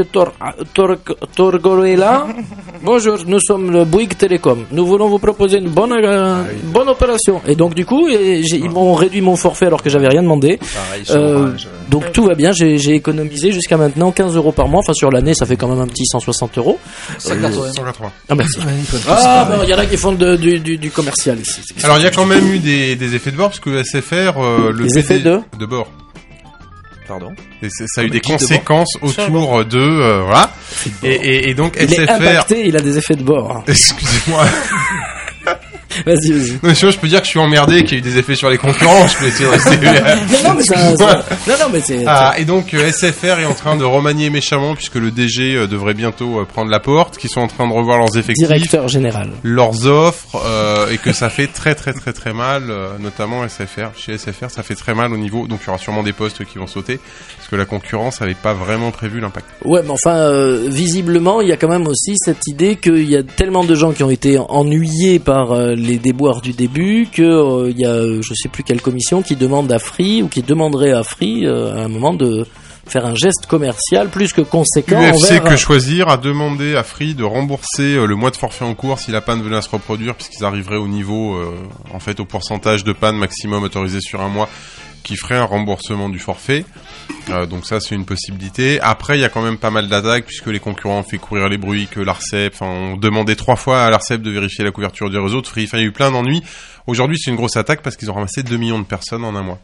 Torgorella. Bonjour, nous sommes le Bouygues Télécom. Nous voulons vous proposer une bonne opération. Et donc du coup, ils m'ont réduit mon forfait alors que j'avais rien demandé. Donc tout va bien. J'ai économisé jusqu'à maintenant 15 € par mois. Enfin sur l'année, ça fait quand même un petit 160 €. 180. Ah merci. Il y en a qui font du commercial ici. Alors il y a quand même eu des effets de bord parce que SFR, effets de bord. Pardon. Et ça a eu des conséquences autour de voilà. Et donc il SFR. Est impacté, il a des effets de bord. Excusez-moi. Vas-y. Non, sinon, je peux dire que je suis emmerdé, qu'il y a eu des effets sur les concurrents. Je peux essayer de rester. Non, mais c'est. Et donc, SFR est en train de remanier méchamment, puisque le DG devrait bientôt prendre la porte, qu'ils sont en train de revoir leurs effectifs. Directeur général. Leurs offres, et que ça fait très mal, notamment SFR. Chez SFR, ça fait très mal au niveau, donc il y aura sûrement des postes qui vont sauter, parce que la concurrence n'avait pas vraiment prévu l'impact. Ouais, mais enfin, visiblement, il y a quand même aussi cette idée qu'il y a tellement de gens qui ont été ennuyés par les déboires du début que il y a, je sais plus quelle commission qui demande à Free, ou qui demanderait à Free à un moment de faire un geste commercial plus que conséquent. UFC que choisir a demandé à Free de rembourser le mois de forfait en cours si la panne venait à se reproduire, puisqu'ils arriveraient au niveau, en fait, au pourcentage de panne maximum autorisé sur un mois, qui ferait un remboursement du forfait. Donc ça, c'est une possibilité. Après, il y a quand même pas mal d'attaques, puisque les concurrents ont fait courir les bruits, que l'ARCEP, on demandait 3 fois à l'ARCEP de vérifier la couverture du réseau de Free. Enfin, il y a eu plein d'ennuis. Aujourd'hui, c'est une grosse attaque parce qu'ils ont ramassé 2 millions de personnes en un mois.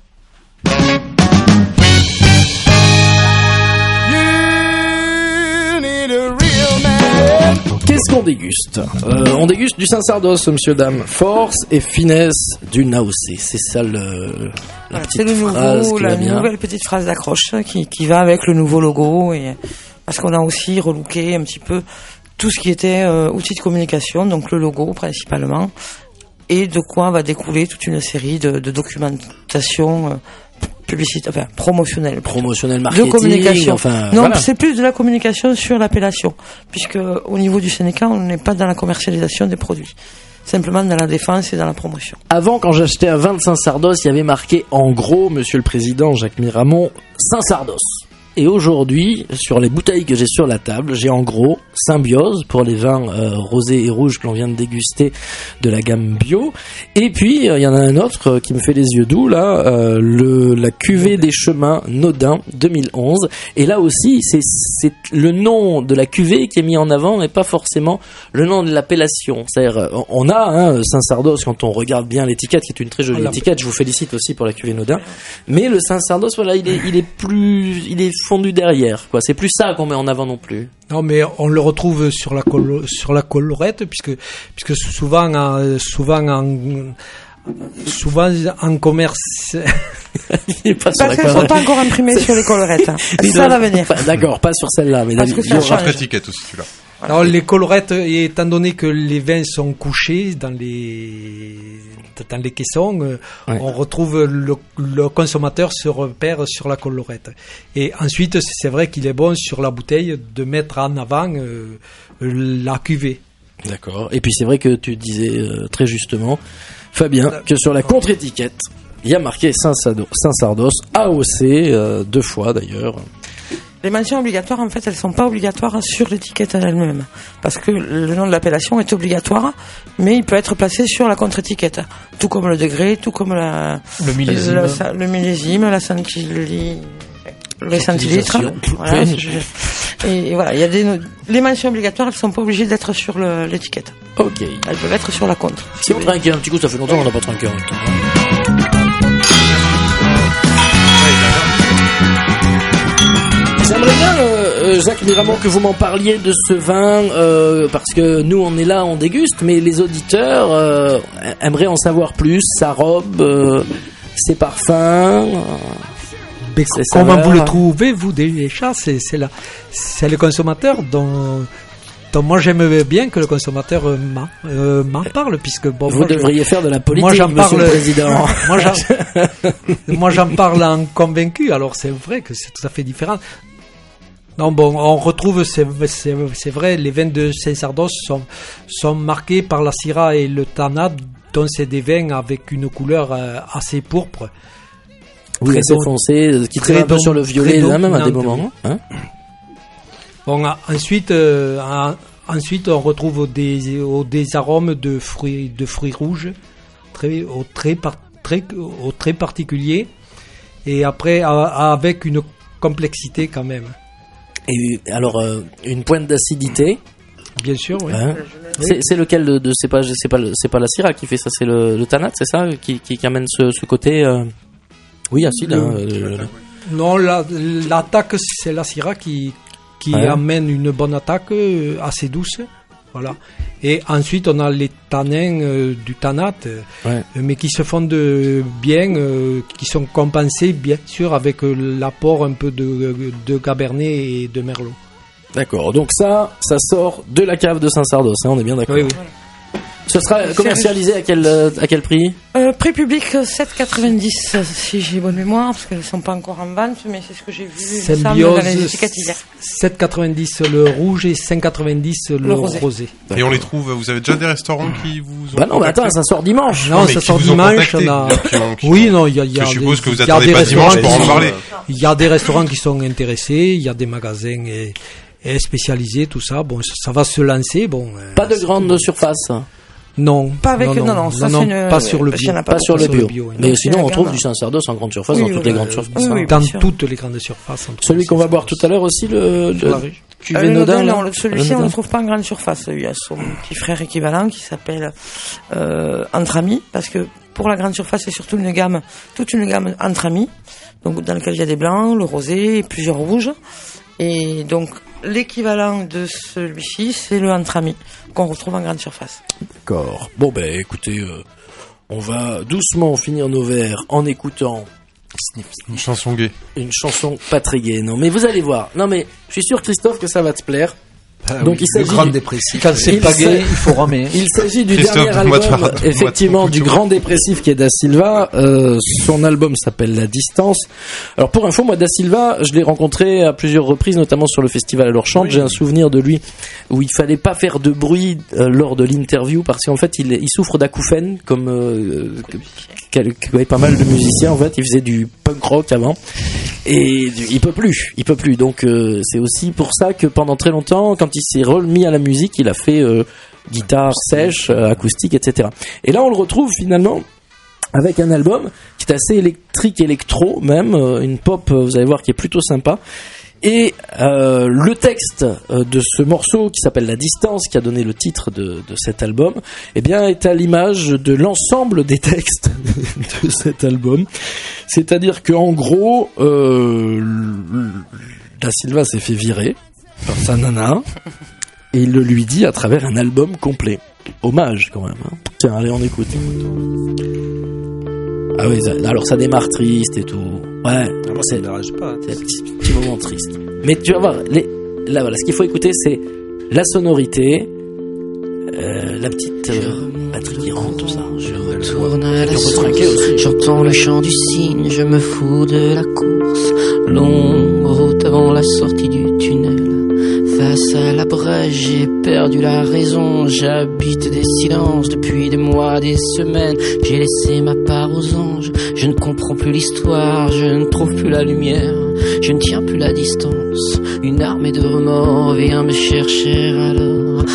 Qu'est-ce qu'on déguste? On déguste du Saint-Sardos, monsieur, dame. Force et finesse du Naocé. C'est ça la petite phrase qui va bien. La nouvelle petite phrase d'accroche qui va avec le nouveau logo. Et parce qu'on a aussi relooké un petit peu tout ce qui était outils de communication, donc le logo principalement, et de quoi va découler toute une série de documentation publicité, enfin promotionnel marketing, de communication. Enfin, non, voilà. C'est plus de la communication sur l'appellation, puisque au niveau du syndicat, on n'est pas dans la commercialisation des produits, simplement dans la défense et dans la promotion. Avant, quand j'achetais un vin de Saint-Sardos, il y avait marqué en gros, monsieur le président Jacques Miramont, Saint-Sardos. Et aujourd'hui, sur les bouteilles que j'ai sur la table, j'ai en gros Symbiose pour les vins rosés et rouges que l'on vient de déguster de la gamme bio. Et puis, il y en a un autre qui me fait les yeux doux, là, la cuvée des chemins Nodin 2011. Et là aussi, c'est le nom de la cuvée qui est mis en avant et pas forcément le nom de l'appellation. C'est-à-dire, on a Saint-Sardos, quand on regarde bien l'étiquette, qui est une très jolie étiquette, je vous félicite aussi pour la cuvée Nodin. Mais le Saint-Sardos, voilà, il est fondu derrière, quoi. C'est plus ça qu'on met en avant non plus. Non, mais on le retrouve sur la collerette, puisque souvent en commerce. Il est pas sur la collerette. Elles ne sont pas encore imprimées sur les collerettes. Ça va venir. D'accord, pas sur celle-là, mais il y aura une étiquette aussi, celui-là. Alors les collerettes, étant donné que les vins sont couchés dans les caissons, on retrouve le consommateur se repère sur la collerette. Et ensuite, c'est vrai qu'il est bon sur la bouteille de mettre en avant la cuvée. D'accord. Et puis c'est vrai que tu disais très justement, Fabien, que sur la contre-étiquette, il y a marqué Saint-Sardos, AOC, 2 fois d'ailleurs. Les mentions obligatoires, en fait, elles sont pas obligatoires sur l'étiquette elle-même. Parce que le nom de l'appellation est obligatoire, mais il peut être placé sur la contre-étiquette. Tout comme le degré, tout comme le millésime, la le centilitre. Voilà, et voilà, il y a les mentions obligatoires, elles sont pas obligées d'être sur l'étiquette. Ok. Elles peuvent être sur la contre. Si on trinquait un petit coup, ça fait longtemps qu'on n'a pas trinqué en même temps. J'aimerais bien, Jacques Miramont, que vous m'en parliez de ce vin, parce que nous on est là, on déguste, mais les auditeurs aimeraient en savoir plus, sa robe, ses parfums. Comment vous le trouvez, vous, déjà, c'est le consommateur dont moi j'aime bien que le consommateur m'en parle, puisque bon, vous devriez faire de la politique, monsieur le président. Moi j'en parle en convaincu, alors c'est vrai que c'est tout à fait différent. Non, bon, on retrouve, c'est vrai, les vins de Saint-Sardos sont marqués par la Syrah et le Tanat, dont c'est des vins avec une couleur assez pourpre. Oui, assez foncé, qui traîne un peu sur le violet là même à des moments. Hein. Bon, ensuite, on retrouve des arômes de fruits rouges, très particuliers, et après avec une complexité quand même. Et alors une pointe d'acidité. Bien sûr, oui. Hein, c'est lequel c'est pas la Syrah qui fait ça, c'est le Tanat, c'est ça qui amène ce côté oui, acide. Non, l'attaque c'est la Syrah qui amène une bonne attaque assez douce. Voilà. Et ensuite, on a les tanins du tanat, mais qui se fondent bien, qui sont compensés, bien sûr, avec l'apport un peu de Cabernet et de Merlot. D'accord. Donc ça sort de la cave de Saint-Sardos, hein, on est bien d'accord. Oui. Ce sera commercialisé à quel prix ? Prix public 7,90 si j'ai bonne mémoire, parce qu'elles ne sont pas encore en vente, mais c'est ce que j'ai vu dans les étiquettes hier. 7,90 le rouge et 5,90 le rosé. Et on les trouve, vous avez déjà des restaurants qui vous ont Bah non, mais attends, ça sort dimanche. Non, ça sort dimanche. Oui, non, il y a je suppose que vous attendez pas dimanche pour en parler. Il y a des restaurants qui sont intéressés, il y a des magasins et spécialisés, tout ça. Bon, ça va se lancer. Bon. Pas de grande surface. Non, pas avec non, pas sur le bio, pas sur le bio. Mais sinon, on trouve du Saint-Sardos en grande surface dans toutes les grandes surfaces. Dans toutes les grandes surfaces. Celui qu'on va boire tout à l'heure aussi, le cuvée Nodin. Non, celui-ci on ne le trouve pas en grande surface. Il y a son petit frère équivalent qui s'appelle Entre Amis, parce que pour la grande surface, c'est surtout toute une gamme Entre Amis, donc dans laquelle il y a des blancs, le rosé et plusieurs rouges. Et donc l'équivalent de celui-ci, c'est le Entre Amis qu'on retrouve en grande surface. D'accord. Bon ben écoutez, on va doucement finir nos verres en écoutant une chanson gay. Une chanson pas très gaie, non. Mais vous allez voir. Non mais je suis sûr, Christophe, que ça va te plaire. Donc il s'agit Grand Dépressif. Quand c'est pas gay, il faut ramer. Il s'agit du dernier album, effectivement, du Grand Dépressif qui est Da Silva. Son album s'appelle La Distance. Alors pour info, moi Da Silva, je l'ai rencontré à plusieurs reprises, notamment sur le festival à l'Orchante. J'ai un souvenir de lui où il fallait pas faire de bruit lors de l'interview parce qu'en fait il souffre d'acouphènes comme qu'avaient pas mal de musiciens. En fait, il faisait du punk rock avant. Et il peut plus. Donc c'est aussi pour ça que pendant très longtemps, quand il s'est remis à la musique, il a fait guitare sèche, acoustique, etc. Et là, on le retrouve finalement avec un album qui est assez électrique, électro même, une pop, vous allez voir, qui est plutôt sympa. Et le texte de ce morceau qui s'appelle La Distance, qui a donné le titre de cet album, eh bien, est à l'image de l'ensemble des textes de cet album. C'est-à-dire qu'en gros, Da Silva s'est fait virer par sa nana, et il le lui dit à travers un album complet. Hommage quand même. Hein. Tiens, allez, on écoute. Ah oui, alors ça démarre triste et tout. Ouais, ça ne dérange pas. C'est un petit moment triste. Mais tu vas voir, là voilà, ce qu'il faut écouter, c'est la sonorité, la petite batterie qui rentre, tout ça. Je retourne à la source, j'entends le chant du cygne, je me fous de la course. Longue route avant la sortie du tunnel. Face à la brèche, j'ai perdu la raison. J'habite des silences depuis des mois, des semaines. J'ai laissé ma part aux anges. Je ne comprends plus l'histoire, je ne trouve plus la lumière. Je ne tiens plus la distance. Une armée de remords vient me chercher alors.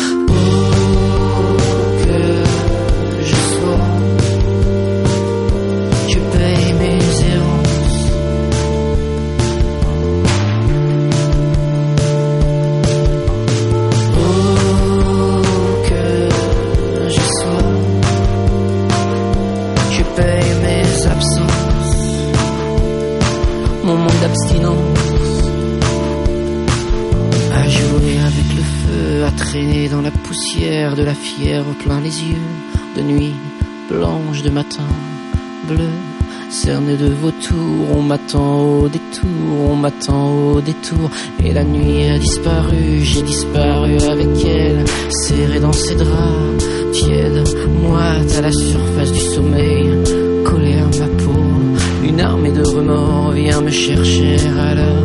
Dans la poussière de la fièvre plein les yeux, de nuit blanche, de matin bleu, cerné de vautour, on m'attend au détour, on m'attend au détour, et la nuit a disparu, j'ai disparu avec elle, serré dans ses draps, tiède, moite à la surface du sommeil, collée à ma peau, une armée de remords vient me chercher alors.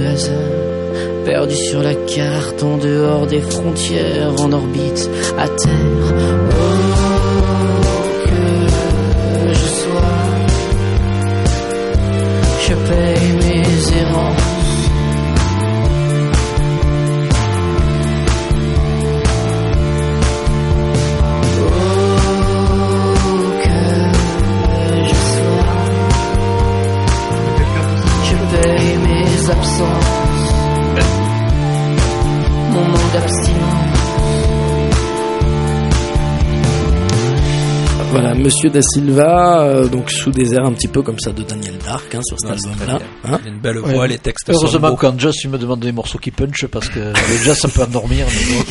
hasard, perdu sur la carte, en dehors des frontières, en orbite, à terre. Oh, que je sois, je paye mes errances. Mon manque d'abstinence. Voilà, Monsieur Da Silva, donc sous des airs un petit peu comme ça de Daniel Dark sur cet album-là. Il a une belle voix, les textes sont Heureusement beaux. qu'en jazz, tu me demandes des morceaux qui punch, parce que le jazz, ça peut endormir.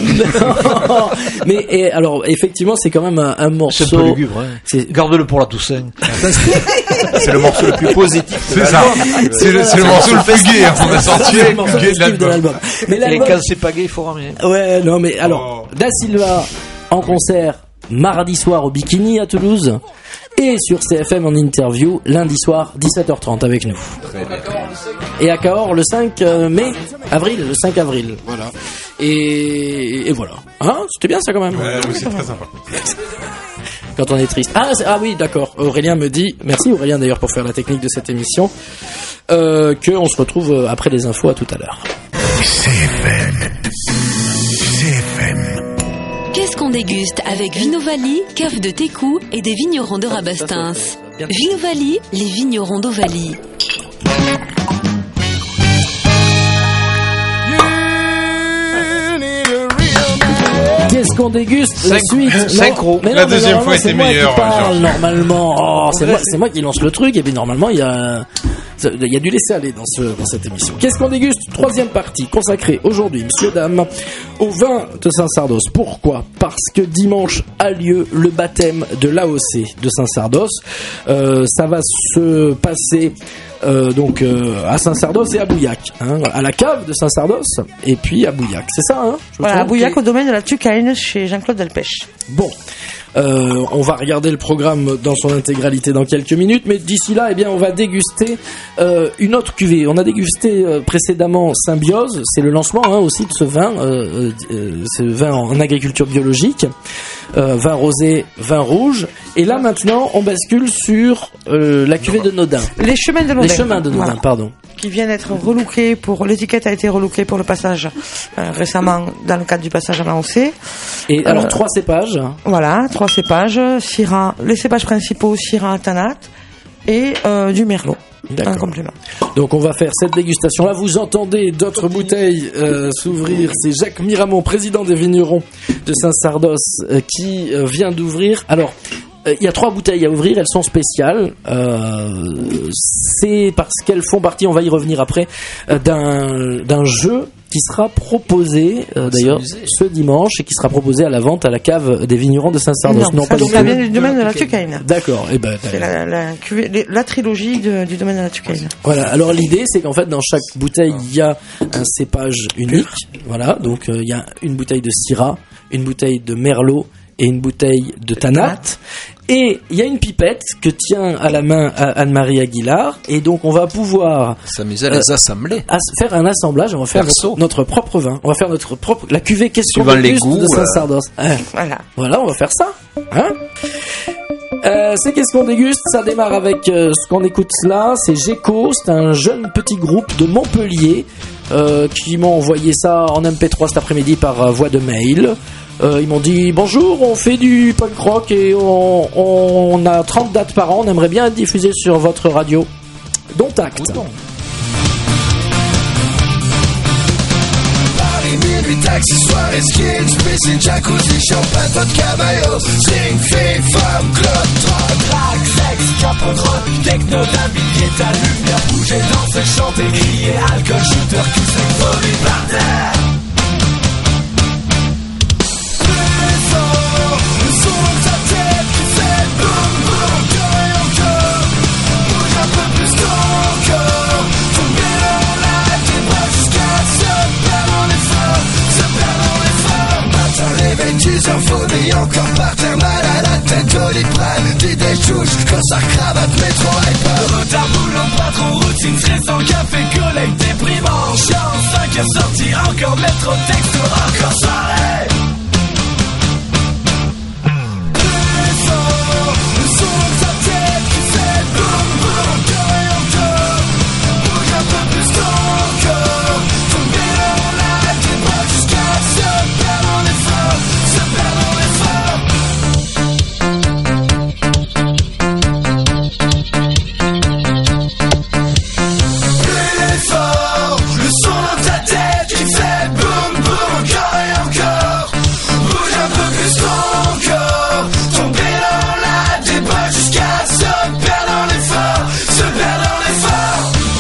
Mais alors, effectivement, c'est quand même un morceau... C'est un peu lugubre, hein. Garde-le pour la Toussaint. C'est le morceau le plus positif. C'est ça. C'est le morceau le plus gay, on a sorti C'est le morceau le gay de festif de l'album. l'album. Mais Et l'album... quand c'est pas gay, il faut ramener. Ouais, non, mais alors, Da Silva en concert mardi soir au Bikini à Toulouse et sur CFM en interview lundi soir 17h30 avec nous. Et à Cahors le 5 avril. Voilà. Et voilà. Hein, c'était bien ça quand même. Ouais, oui, c'est très sympa. Quand on est triste. Ah oui, d'accord. Aurélien me dit, merci Aurélien d'ailleurs pour faire la technique de cette émission, qu'on se retrouve après les infos. À tout à l'heure. CFM. Qu'est-ce qu'on déguste avec Vinovali, cave de Técou et des vignerons de Rabastens. Vinovali, les vignerons d'Ovalie. Qu'est-ce qu'on déguste la suite? Synchro. Mais non, La mais deuxième normalement, fois c'est était moi qui meilleure, parle, Georges. normalement. Oh, c'est moi qui lance le truc, et puis normalement il y a du laisser-aller dans cette émission. Qu'est-ce qu'on déguste? Troisième partie consacrée aujourd'hui, messieurs, dames, au vin de Saint-Sardos. Pourquoi? Parce que dimanche a lieu le baptême de l'AOC de Saint-Sardos. Ça va se passer à Saint-Sardos et à Bouillac, à la cave de Saint-Sardos et puis à Bouillac, c'est ça, hein? Voilà, à Bouillac, au domaine de la Tucaine, chez Jean-Claude Delpech. Bon, on va regarder le programme dans son intégralité dans quelques minutes, mais d'ici là, on va déguster une autre cuvée. On a dégusté précédemment Symbiose, c'est le lancement aussi de ce vin, ce vin en agriculture biologique, vin rosé, vin rouge, et là maintenant on bascule sur la cuvée de Nodin. Les chemins de Nodin. Les chemins de Nodin, voilà. pardon. Qui vient d'être relookés l'étiquette a été relookée pour le passage récemment dans le cadre du passage à l'AOC. Et alors 3 cépages. Voilà, 3 cépages, Syrah, les cépages principaux, Syrah, Tanat et du Merlot. Un complément. Donc on va faire cette dégustation là. Vous entendez d'autres bouteilles s'ouvrir. C'est Jacques Miramont, président des vignerons de Saint-Sardos, qui vient d'ouvrir. Alors il y a 3 bouteilles à ouvrir, elles sont spéciales. C'est parce qu'elles font partie, on va y revenir après, d'un jeu qui sera proposé d'ailleurs ce dimanche et qui sera proposé à la vente à la cave des vignerons de Saint-Sardos. Non, ça vient du domaine de la Tucaine. D'accord. C'est la trilogie du domaine de la Tucaine. Voilà. Alors l'idée, c'est qu'en fait, dans chaque bouteille, il y a un cépage unique. Voilà. Donc il y a une bouteille de Syrah, une bouteille de Merlot et une bouteille de Tanat. Et il y a une pipette que tient à la main Anne-Marie Aguilar, et donc on va pouvoir s'amuser à les assembler, faire un assemblage. On va faire notre propre vin. On va faire la cuvée question de Saint-Sardos. Voilà, on va faire ça. C'est qu'est-ce qu'on déguste? Ça démarre avec ce qu'on écoute là. C'est Géco, c'est un jeune petit groupe de Montpellier qui m'ont envoyé ça en MP3 cet après-midi par voie de mail. Ils m'ont dit bonjour, on fait du punk rock et on a 30 dates par an, on aimerait bien être diffusé sur votre radio. Dont acte. Minuit, taxi, soirée, skins, piscine, jacuzzi, champagne, vodka, maillot, swing, fille, femme, club, drogue, drague, sexe, capot, drogue, techno, d'un billet, ta lumière, bouger, danser, chanter, crier, alcool, shooter, cul, sec, folie, par terre. Le son dans ta tête qui fait boum, boum, cœur et encore, bouge un peu plus ton corps, tomber en live, tes bras jusqu'à se perdre en effort, matin réveil, 10h, folie, encore par terre, mal à la tête, Doliprane, l'idée touche, concert, cravate, métro, iPod, retard, boulot, patron, routine, stressant, café, collègue, déprimant, Encore sorti, encore métro, texto, encore soirée. Le son dans ta tête qui fait boum boum encore et encore. Bouge un peu plus ton corps. Tomber dans la débrouille jusqu'à se perdre dans l'effort. Se perdre dans l'effort. Plus fort. Le son dans ta tête qui fait boum boum encore et encore. Bouge un peu plus ton corps. Tomber dans la débrouille jusqu'à se perdre dans l'effort. Se perdre dans l'effort.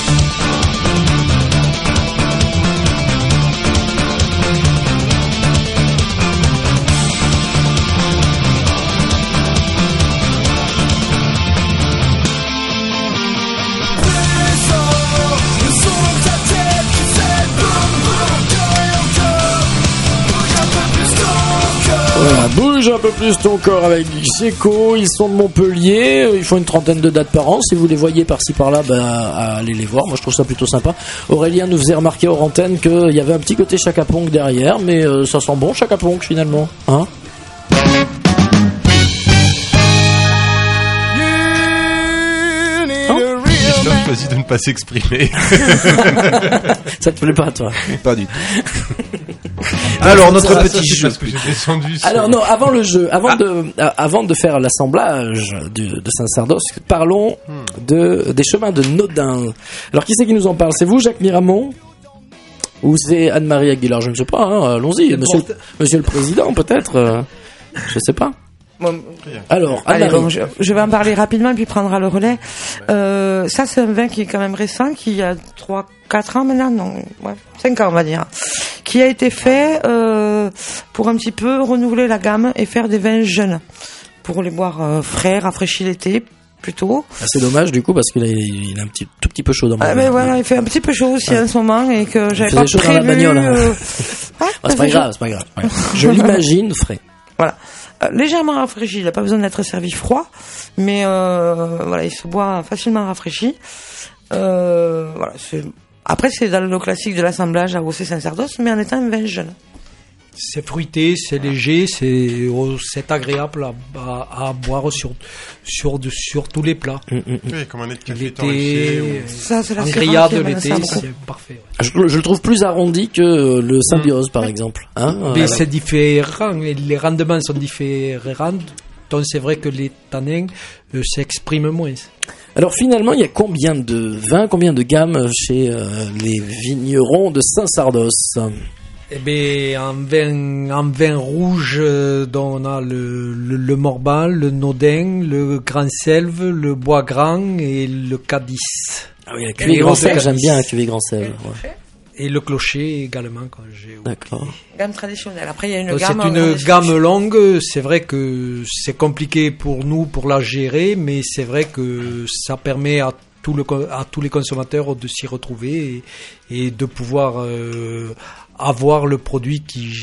Plus fort. Le son dans ta tête qui fait boum boum encore et encore. Bouge un peu plus ton corps. Voilà, bouge un peu plus ton corps avec Geco. Ils sont de Montpellier. Ils font une trentaine de dates par an. Si vous les voyez par-ci par-là, allez les voir. Moi, je trouve ça plutôt sympa. Aurélien nous faisait remarquer hors antenne qu'il y avait un petit côté Chaka Ponk derrière, mais ça sent bon Chaka Ponk finalement, hein? Christophe choisit de ne pas s'exprimer. Ça te plaît pas, toi? Pas du tout. Alors, notre Ça, petit c'est jeu. parce que j'ai descendu sur- Alors non, avant le jeu, avant de faire l'assemblage de Saint-Sardos, parlons des chemins de Nodin. Alors qui c'est qui nous en parle? C'est vous, Jacques Miramont? Ou c'est Anne-Marie Aguilar? Je ne sais pas, hein. Allons-y, monsieur le Président, peut-être, je sais pas. Bon, Alors, allez, Anne-Marie. bon, je vais en parler rapidement et puis prendra le relais. Ça, c'est un vin qui est quand même récent, qui a 3-4 ans maintenant, non, ouais, 5 ans on va dire, qui a été fait pour un petit peu renouveler la gamme et faire des vins jeunes, pour les boire frais, rafraîchis l'été, plutôt. Ah, c'est dommage du coup parce qu'il est un tout petit peu chaud dans mon Mais verre. voilà, il fait un petit peu chaud aussi en ce moment et que j'avais Il pas faisait chaud prévu. dans la bagnole, hein. Ah, C'est pas grave, c'est pas grave. Ouais. Je l'imagine frais. Voilà. Légèrement rafraîchi, il n'a pas besoin d'être servi froid, mais voilà, il se boit facilement rafraîchi. Voilà, après, c'est dans le classique de l'assemblage à Rossé Saint-Sardos, mais en étant un vin jeune. C'est fruité, c'est léger, c'est agréable à boire sur tous les plats. Oui, comme un nez de café L'été, torréfié. Ça, c'est la en Syrah grillade qui amène l'été, ça beaucoup. c'est parfait. Je le trouve plus arrondi que le Symbiose par exemple. Hein Mais c'est différent, les rendements sont différents, donc c'est vrai que les tanins s'expriment moins. Alors finalement, il y a combien de vins, combien de gammes chez les vignerons de Saint-Sardos? Eh bien, en vin rouge, donc on a le Morvan, le Nodin, le Grand Selve, le Bois Grand et le Cadiz. Ah oui, la cuvée Grand Selve, j'aime bien la cuvée Grand Selve. Ouais. Et le Clocher également, quand j'ai oublié. D'accord. Gamme traditionnelle. Après, il y a une Donc, gamme. c'est une gamme longue. C'est vrai que c'est compliqué pour nous pour la gérer, mais c'est vrai que ça permet à tous les consommateurs de s'y retrouver et de pouvoir avoir le produit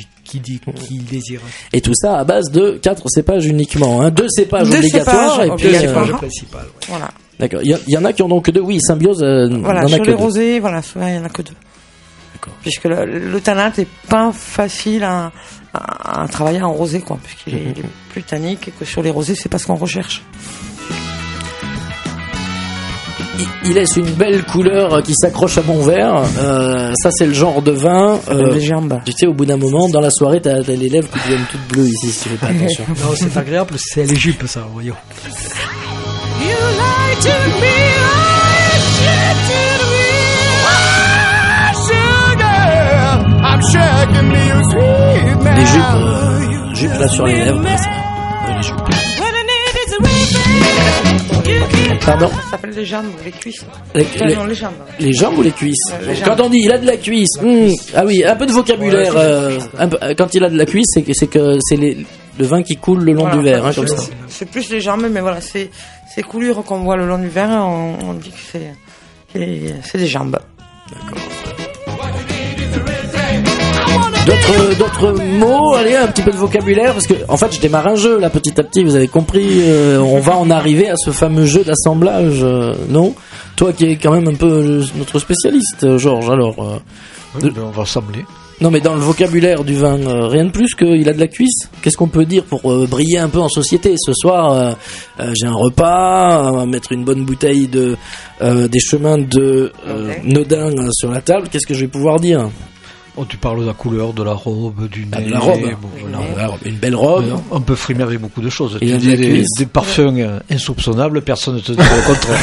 qu'ils désirent. Et tout ça à base de 4 cépages uniquement, hein. 2 cépages obligatoires et puis le principal. Ouais. Voilà. D'accord. Il y en a qui ont donc 2. Oui, Symbiose. Voilà, n'en a sur que les 2. rosés, voilà, souvent il y en a que 2. D'accord. Puisque le tannin n'est pas facile à travailler en rosé, quoi, puisqu'il est plus tannique et que sur les rosés, c'est pas ce qu'on recherche. Il laisse une belle couleur qui s'accroche à mon verre. Ça, c'est le genre de vin. Les jambes. Tu sais, au bout d'un moment, dans la soirée, t'as les lèvres qui deviennent toutes bleues ici, si tu fais pas attention. Non, c'est agréable, c'est les jupes, ça, voyons. You lie to me, sugar, I'm shaking me sweet man. Des jupes là sur les lèvres. Les jupes. Pardon. Ça s'appelle les jambes ou les cuisses. Non, les jambes. Les jambes ou les cuisses? Les jambes. Quand on dit il a de la cuisse, ah oui, un peu de vocabulaire. Quand il a de la cuisse, c'est que c'est le vin qui coule le long du verre, hein, comme ça. C'est plus les jambes, mais voilà, ces coulures qu'on voit le long du verre, on dit que c'est des jambes. D'accord. D'autres mots, allez, un petit peu de vocabulaire, parce que en fait je démarre un jeu là petit à petit, vous avez compris, on va en arriver à ce fameux jeu d'assemblage, non? Toi qui es quand même un peu notre spécialiste, Georges, alors Oui, on va assembler. Non, mais dans le vocabulaire du vin, rien de plus qu'il a de la cuisse. Qu'est-ce qu'on peut dire pour briller un peu en société? Ce soir, j'ai un repas, on va mettre une bonne bouteille de des chemins de Nodin sur la table. Qu'est-ce que je vais pouvoir dire? Oh, tu parles de la couleur, de la robe, du nez. De la robe. Bon, voilà. Une belle robe. On peut frimer avec beaucoup de choses. Il tu dis des parfums insoupçonnables, personne ne te dit le contraire.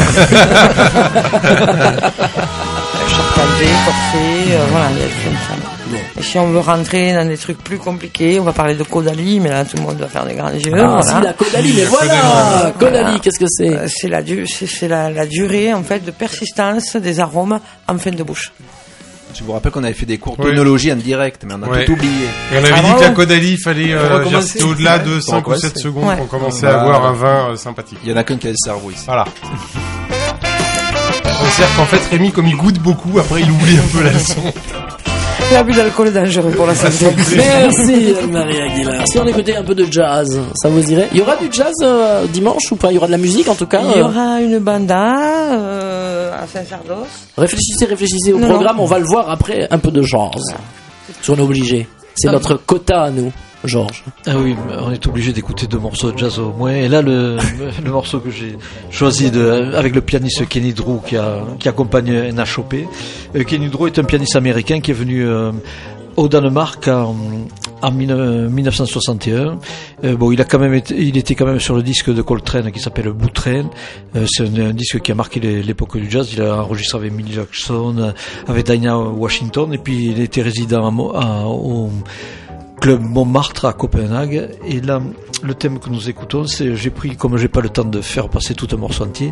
Charpenté, corsé, voilà, des trucs comme ça. Bon. Et si on veut rentrer dans des trucs plus compliqués, on va parler de Caudalie, mais là tout le monde va faire des grands yeux. Ah, voilà. Si, la Caudalie, mais voilà! Caudalie, qu'est-ce que c'est? C'est la durée, en fait, de persistance des arômes en fin de bouche. Je vous rappelle qu'on avait fait des cours d'œnologie en direct, mais on a tout oublié. Et on avait dit que la Caudalie, il fallait c'était au-delà de 5 ou 7 secondes pour commencer à avoir un vin sympathique. Il y en a qu'un qui a le cerveau ici. Voilà. C'est-à-dire qu'en fait, Rémi, comme il goûte beaucoup, après il oublie un peu la leçon. L'abus d'alcool est dangereux pour la santé. Merci Marie Aguilar. Si on écoutait un peu de jazz, ça vous irait? Il y aura du jazz dimanche ou pas? Il y aura de la musique en tout cas? Il y aura une banda à Saint-Sardos. Réfléchissez au programme, on va le voir après, un peu de jazz. Si on est obligé. C'est notre quota à nous, Georges. Ah oui, on est obligé d'écouter 2 morceaux de jazz au moins. Et là, le morceau que j'ai choisi avec le pianiste Kenny Drew qui accompagne NHOP. Kenny Drew est un pianiste américain qui est venu au Danemark en 1961. Bon, il était quand même sur le disque de Coltrane qui s'appelle Blue Train. C'est un disque qui a marqué l'époque du jazz. Il a enregistré avec Millie Jackson, avec Dinah Washington, et puis il était résident au Club Montmartre à Copenhague. Et là, le thème que nous écoutons, comme j'ai pas le temps de faire passer tout un morceau entier,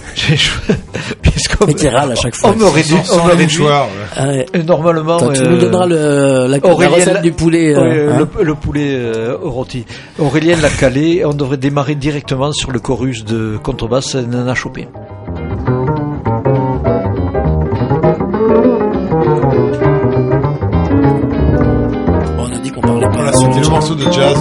mais qui râle à chaque fois. On m'aurait dit. Normalement, tu nous donneras la recette du poulet. Le poulet rôti. Aurélien l'a calé. On devrait démarrer directement sur le chorus de contrebasse Nana Chopé. Voilà, c'était le morceau de jazz.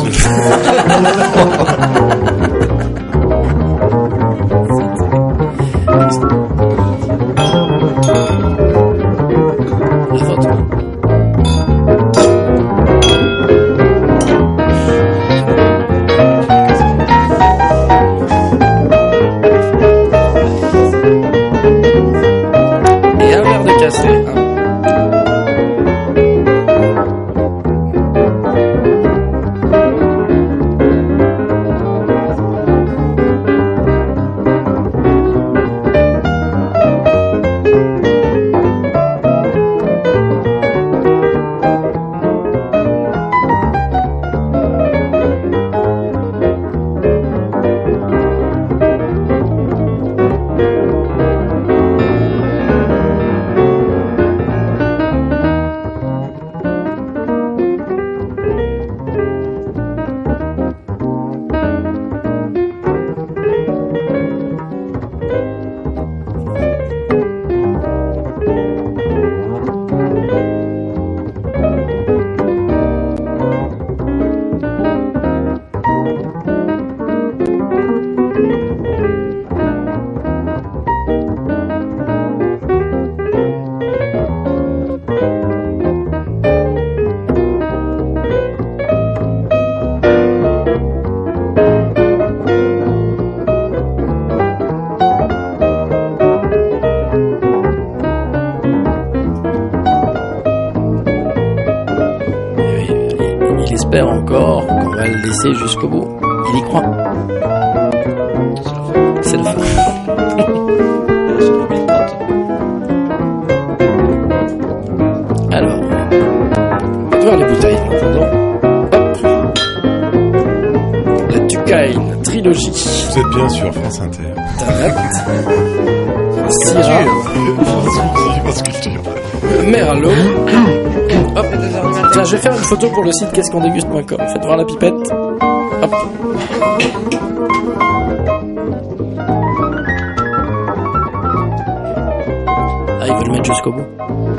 Et un verre de café. Encore qu'on va le laisser jusqu'au bout. Il y croit. C'est le feu. Alors, on va voir les bouteilles maintenant. Hop. La Tucaine Trilogie. Vous êtes bien sûr France Inter. Syrah. Merlot. Hop. Tiens, je vais faire une photo pour le site qu'est-ce-qu'on-déguste.com. Faites voir la pipette. Hop. Ah, il veut le mettre jusqu'au bout.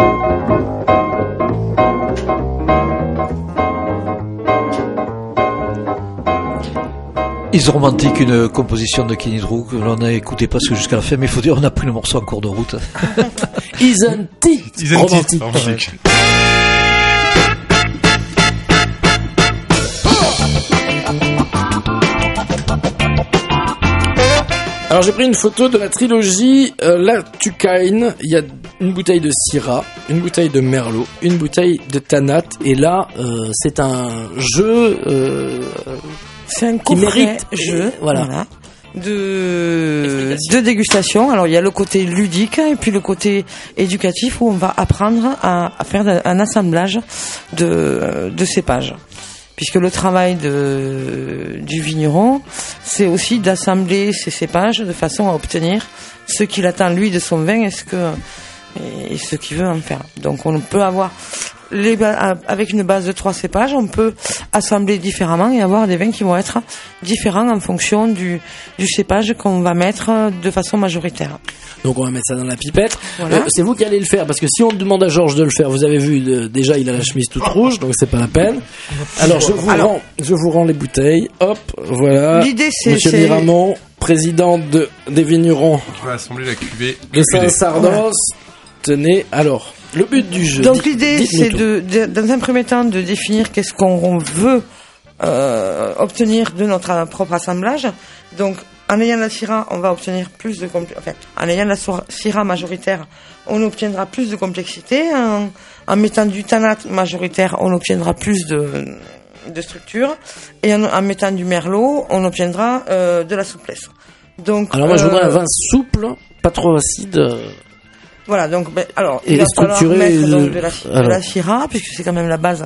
Is Romantique, une composition de Kenny Drew que l'on a écouté presque jusqu'à la fin, mais il faut dire on a pris le morceau en cours de route. Isn't it romantique. Alors j'ai pris une photo de la trilogie La Tucaine. Il y a une bouteille de Syrah, une bouteille de Merlot, une bouteille de Tanat. Et là, c'est un jeu c'est un qui mérite jeu, voilà. De dégustation. Alors il y a le côté ludique et puis le côté éducatif où on va apprendre à faire un assemblage de cépages. Puisque le travail du vigneron, c'est aussi d'assembler ces cépages de façon à obtenir ce qu'il attend lui de son vin et ce qu'il veut en faire. Donc on peut avoir avec une base de 3 cépages, on peut assembler différemment et avoir des vins qui vont être différents en fonction du cépage qu'on va mettre de façon majoritaire. Donc on va mettre ça dans la pipette. Voilà. C'est vous qui allez le faire, parce que si on demande à Georges de le faire, vous avez vu, déjà il a la chemise toute rouge, donc c'est pas la peine. Alors je vous rends les bouteilles. Hop, voilà. L'idée c'est Monsieur Miramont, président des vignerons. Je vais assembler la cuvée. Le Saint-Sardos. Voilà. Tenez, alors, le but du jeu. Donc l'idée c'est dans un premier temps de définir qu'est-ce qu'on veut obtenir de notre propre assemblage. Donc en ayant la Syrah, on va obtenir plus de en ayant la Syrah majoritaire, on obtiendra plus de complexité. En mettant du Tanat majoritaire, on obtiendra plus de structure. Et en mettant du Merlot, on obtiendra de la souplesse. Donc, alors moi je voudrais un vin souple, pas trop acide. Voilà, donc il va falloir mettre donc, de la Syrah, puisque c'est quand même la base.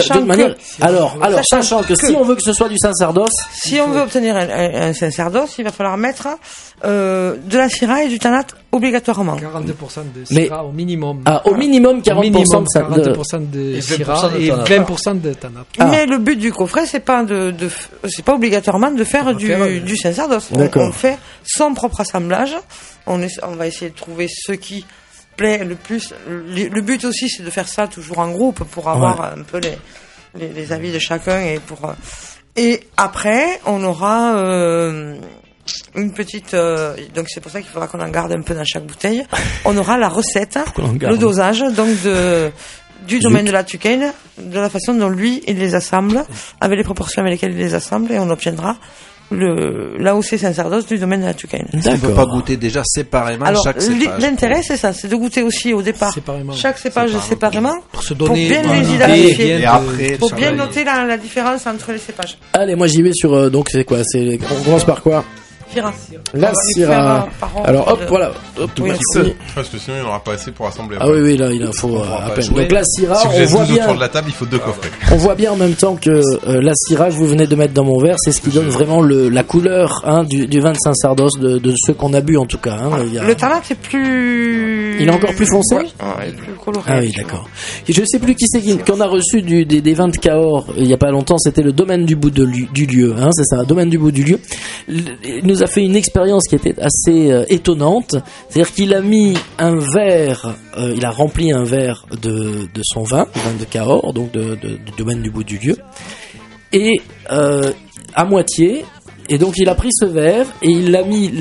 Sachant que si on veut que ce soit du Saint-Sardos, si on veut obtenir un Saint-Sardos, il va falloir mettre de la Syrah et du Tanat obligatoirement. 42% de Syrah au minimum. Ah, au minimum 40% de Syrah et 20% de Tanat. Mais le but du coffret, c'est pas c'est pas obligatoirement de faire du Saint-Sardos. On fait son propre assemblage. On va essayer de trouver ce qui plaît le plus. Le but aussi, c'est de faire ça toujours en groupe pour avoir un peu les avis de chacun et après on aura une petite donc c'est pour ça qu'il faudra qu'on en garde un peu dans chaque bouteille. On aura la recette, le dosage donc du domaine de la Tucaine, de la façon dont lui il les assemble, avec les proportions avec lesquelles il les assemble, et on obtiendra l'AOC Saint-Sardos du domaine de la Tucaine. On ne peut pas goûter déjà séparément chaque cépage. L'intérêt c'est ça, c'est de goûter aussi au départ chaque cépage séparément pour se donner bien les identifier et après pour bien noter la différence entre les cépages. Allez, moi j'y vais sur donc c'est quoi, on commence par quoi? La Syrah. Alors hop, voilà. Hop, merci. Parce que sinon il n'y en aura pas assez pour assembler. Ah oui, là il en faut à peine. Donc la Syrah, si on voit bien. Autour de la table, il faut 2 coffrets. On voit bien en même temps que la Syrah que vous venez de mettre dans mon verre, c'est ce qui donne vraiment la couleur du vin de Saint-Sardos, de ceux qu'on a bu en tout cas. Le Tanat c'est plus. Il est encore plus foncé. Il est plus coloré. Ah oui, d'accord. Et je sais plus qui c'est qu'on a reçu des vins de Cahors il y a pas longtemps. C'était le domaine du bout du lieu. C'est ça, domaine du bout du lieu. Il nous a fait une expérience qui était assez étonnante, c'est-à-dire qu'il a mis un verre, il a rempli un verre de son vin de Cahors, donc du domaine du bout du lieu, et à moitié, et donc il a pris ce verre et il a mis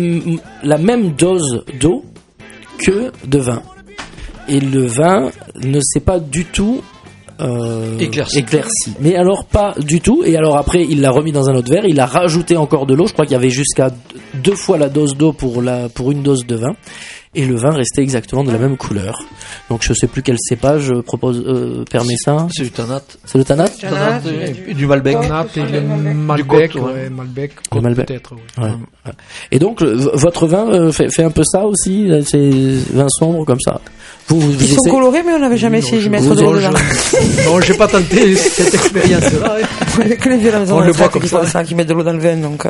la même dose d'eau que de vin, et le vin ne s'est pas du tout éclairci. Mais alors pas du tout. Et alors après il l'a remis dans un autre verre, il a rajouté encore de l'eau, je crois qu'il y avait jusqu'à 2 fois la dose d'eau pour une dose de vin, et le vin restait exactement de la même couleur. Donc je sais plus quel cépage permet ça. C'est du Tanat. C'est le Tanat, et du Malbec. Tanat et le Malbec, Malbec peut-être. Ouais. Et donc votre vin fait un peu ça aussi, ces vins sombres comme ça. Ils sont colorés, mais on n'avait jamais essayé d'y mettre de l'eau dedans. Non, j'ai pas tenté cette expérience-là. Que les vieux à la maison, on le voit comme ça, qui mettent de l'eau dans le vin, donc.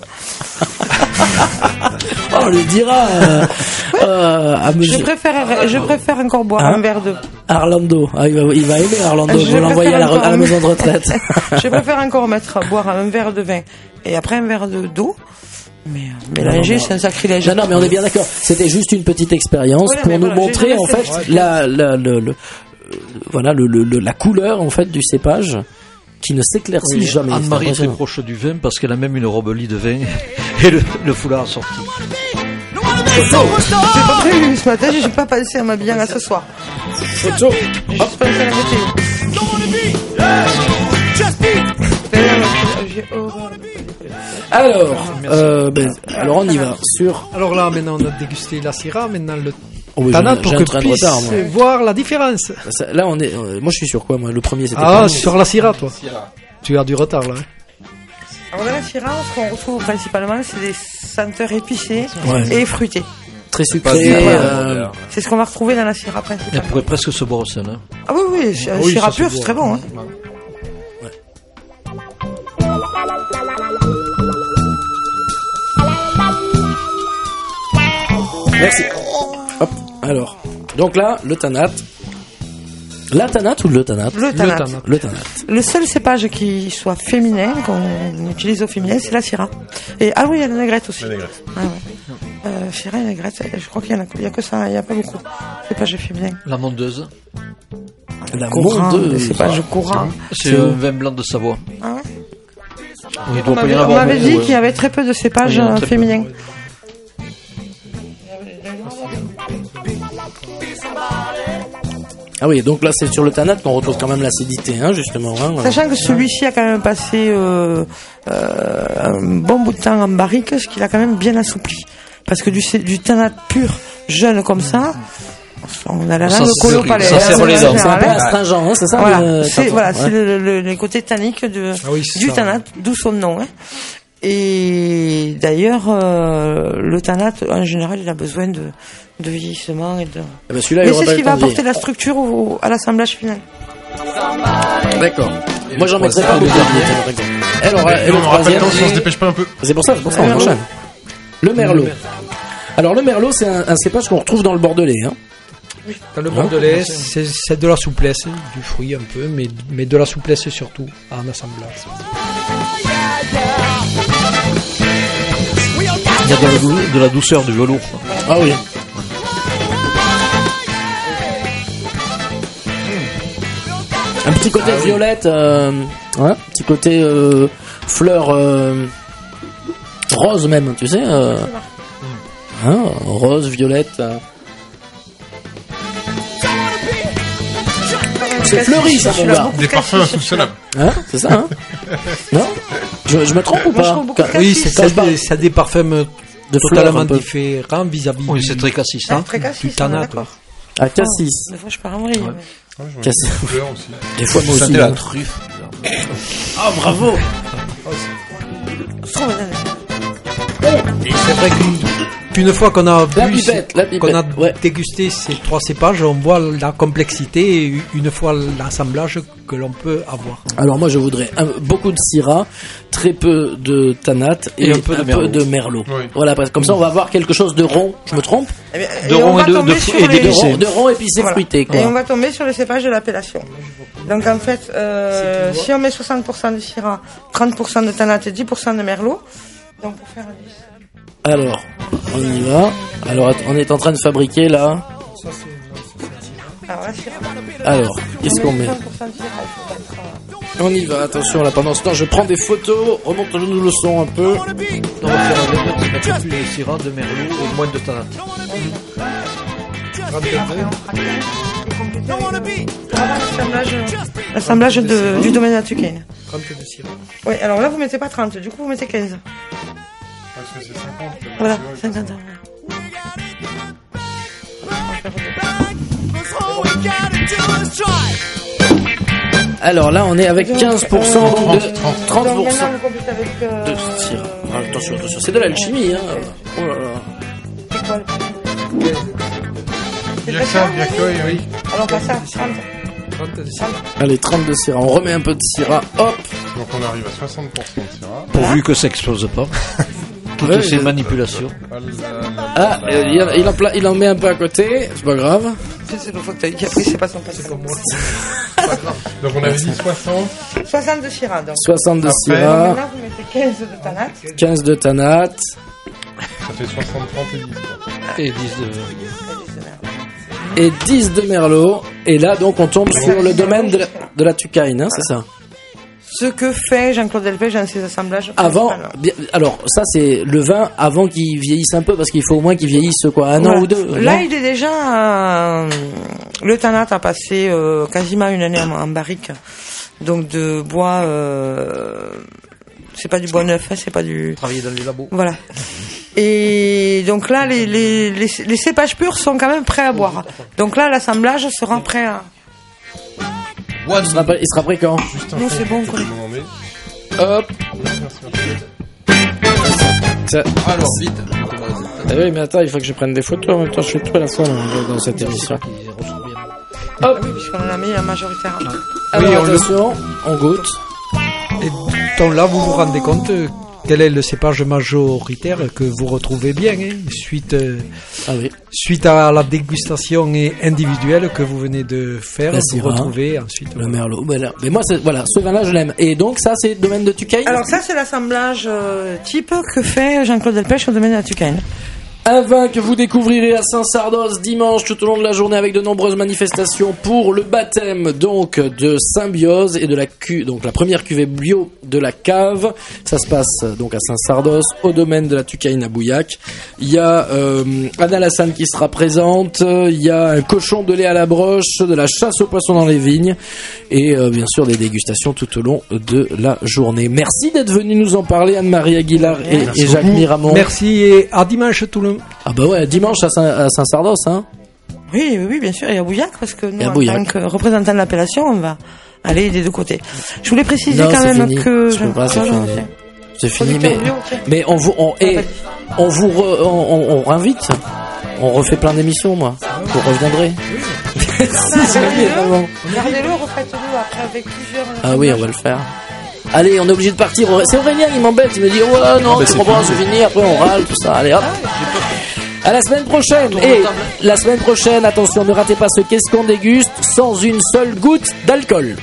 On lui dira à monsieur. Je préfère encore boire un verre de. Arlando, il va aimer Arlando. Vous l'envoyer à la maison de retraite. Je préfère encore boire un verre de vin et après un verre d'eau. Mais mélanger, c'est un sacrilège. Non, mais on est bien d'accord. C'était juste une petite expérience pour nous montrer en fait la couleur en fait du cépage qui ne s'éclaircit jamais. Anne-Marie est très proche du vin parce qu'elle a même une robe lit de vin et le foulard sorti. J'ai pas prévu ce matin, j'ai pas pensé à m'habiller là ce soir. Photo. J'ai juste pensé à la météo. J'ai horreur. Alors, alors on y va sur. Alors là, maintenant, on a dégusté la Syrah, maintenant le Oui, Tanat j'ai pour un que train de puisse retard, moi. voir la différence. Là, on est. Moi, je suis sur quoi, moi? Le premier, c'était. Ah, pas- sur la Syrah, toi. Tu as du retard là. Alors dans la Syrah, ce qu'on retrouve principalement, c'est des senteurs épicées Ouais. et fruitées. Très Pas sucré. de- C'est ce qu'on va retrouver dans la Syrah Elle principalement. pourrait presque se boire au sein. Hein. Ah oui, oui, Oui, Syrah ça se pur, c'est boit. très bon. Hein. Merci. Hop. Alors, donc là, le Tanat. La Tanat ou le Tanat? Le Tanat. Le Tanat. Le seul cépage qui soit féminin, qu'on utilise au féminin, c'est la Syrah. Et, ah oui, il y a la négrette aussi. La négrette. Ah ouais. Syrah et négrette, je crois qu'il y a que ça, il n'y a pas beaucoup. Cépage féminin. La mondeuse. La Courant, mondeuse. des cépages courants. C'est un vin blanc de Savoie. Ah ouais. Oui, il On doit pas y en m'avait avoir on m'avait beaucoup, dit ouais. qu'il y avait très peu de cépages Il y en a très peu. féminins. Ah oui, donc là, c'est sur le Tanat qu'on retrouve quand même l'acidité, hein, justement. Hein. Sachant que celui-ci a quand même passé un bon bout de temps en barrique, ce qui l'a quand même bien assoupli. Parce que du Tanat pur, jeune comme ça, on a la Ça langue se collée au serre- palais. ça hein, serre en les dents. C'est un général, peu hein. astringent, hein, c'est ça? Voilà, c'est quand- voilà, ouais. c'est les côtés tanniques oui, c'est du ça. Tanat, d'où son nom. Hein. Et d'ailleurs, le Tanat, en général, il a besoin de vieillissement. Et de... Eh ben, celui-là, Mais il c'est aurait ce pas qui le va temps de apporter la structure à l'assemblage final. vieillir. D'accord. Moi, j'en mettrais pas beaucoup. par exemple. Alors, et le On aura pas le troisième. temps si on se dépêche pas un peu. C'est pour ça, on enchaîne. Le Merlot. Alors, le Merlot, c'est un cépage qu'on retrouve dans le Bordelais, hein. Dans le Bordelais, c'est de la souplesse, du fruit un peu, mais de la souplesse surtout en assemblage. Il y a de la douceur, du velours. Ah oui. Un petit côté violette, un petit côté fleur rose même, tu sais. Hein, rose, violette. C'est fleuri, ça, mon gars. Des parfums insoupçonnables. Hein, c'est ça, hein? Non? Je me trompe ou Moi, je pas? trouve beaucoup de Oui, cassis. c'est des parfums de fleurs totalement un peu. différents vis-à-vis Oui, c'est très cassis. Ah, Hein. très cassis, du Tanat. d'accord. Ah, cassis. Des fois, je pars en vrille. Ouais. mais- Cassis. Couleur aussi. Des fois, moi Ça aussi. sentait la hein. truffe. Ah, bravo! Je trouve, Et c'est vrai qu'une fois qu'on a La bu, pipette, la pipette. qu'on a Ouais. dégusté ces trois cépages, on voit la complexité et une fois l'assemblage que l'on peut avoir. Alors moi je voudrais beaucoup de Syrah, très peu de Tanat et un peu de Merlot. Oui. Voilà, parce que comme ça on va avoir quelque chose de rond, je me trompe? Eh bien, De et on rond va et de- tomber de- sur et les- d'épicé. De rond épicé Voilà. fruité quoi. Et on va tomber sur les cépages de l'appellation. Donc en fait, si on met 60% de Syrah, 30% de Tanat et 10% de Merlot, donc pour faire un 10. Alors, on y va. Alors on est en train de fabriquer là. Alors la Syrah. Alors, qu'est-ce qu'on met? 60% de Syrah, il faut mettre, On y va, attention là pendant ce temps je prends des photos, remonte-nous le son un peu. On va faire un peu plus de Syrah, de Merlot et moins de Tanat. l'assemblage du domaine Natucaine. 30 de Syrah. Oui, alors là vous mettez pas 30, du coup vous mettez 15. Parce que c'est 50. Voilà, 50 ans. Alors là on est avec 15% donc de 30% Donc maintenant vous complétez avec... de Syrah. Ah, attention, attention, c'est de l'alchimie hein. Oh là là. c'est quoi Il y a que ça, il y a que oui. Alors pas ça, 30. 30 de Syrah. Allez, 30 de Syrah, on remet un peu de Syrah, hop. Donc on arrive à 60% de Syrah. Pourvu que ça explose pas. Toutes Ouais, ces je- manipulations. Ah, il en met un peu à côté, c'est pas grave. C'est le fauteuil qui a pris, c'est pas son passé. Donc on avait dit 60. 60 de Syrah, donc. 60 de Après, Syrah, Maintenant vous mettez 15 de Tanat. 15 de Tanat, Ça fait 60, 30 et 10. Quoi. Et 10 de... et 10 de Merlot. Et là, donc, on tombe sur le domaine de la Tucaine, hein, c'est ça? Ce que fait Jean-Claude Delpech dans ses assemblages. Avant, principalement. bien, alors, ça, c'est le vin avant qu'il vieillisse un peu, parce qu'il faut au moins qu'il vieillisse, quoi, un Voilà. an ou deux. Là, non il est déjà. Le Tanat a passé quasiment une année en barrique, donc de bois C'est pas du bois neuf, hein, c'est pas du... Travailler dans les labos. Voilà. Et donc là, les cépages purs sont quand même prêts à boire. Donc là, l'assemblage sera prêt à... Il sera prêt quand? Non, c'est bon, quoi. Hop. Alors, vite. Ah oui, mais attends, il faut que je prenne des photos en même temps. Je suis tout à la fois dans cette émission. Hop. Oui, puisqu'on en a mis la majoritaire. Alors, attention, on goûte. Et donc là, vous vous rendez compte quel est le cépage majoritaire que vous retrouvez bien, hein, suite à la dégustation individuelle que vous venez de faire, vous retrouvez ensuite le merlot. Mais moi, ce vin-là, je l'aime. Et donc, ça, c'est le domaine de Tucaine. Alors ça, c'est l'assemblage type que fait Jean-Claude Delpech au domaine de la Tucaine. Un vin que vous découvrirez à Saint-Sardos dimanche tout au long de la journée avec de nombreuses manifestations pour le baptême donc de Symbiose et de donc la première cuvée bio de la cave. Ça se passe donc à Saint-Sardos au domaine de la Tucaine à Bouillac. Il y a Anna Lassane qui sera présente, il y a un cochon de lait à la broche, de la chasse aux poissons dans les vignes et bien sûr des dégustations tout au long de la journée. Merci d'être venu nous en parler Anne-Marie Aguilar et Jacques Miramont. Merci et à dimanche tout le monde. Ah bah ouais, dimanche à Saint-Sardos, hein. Oui, bien sûr, et à Bouillac, parce que nous, en tant que représentants de l'appellation, on va aller des deux côtés. Je voulais préciser que... C'est fini, mais on réinvite. On refait plein d'émissions, moi. Vous reviendrez. Gardez-le, refaites-le après avec plusieurs... Ah oui, on va le faire. Allez, on est obligé de partir. C'est Aurélien, il m'embête. Il me dit, ouais, non, tu comprends, c'est fini. Après, on râle, tout ça. Allez, hop. À la semaine prochaine. Et la semaine prochaine, attention, ne ratez pas ce qu'est-ce qu'on déguste sans une seule goutte d'alcool.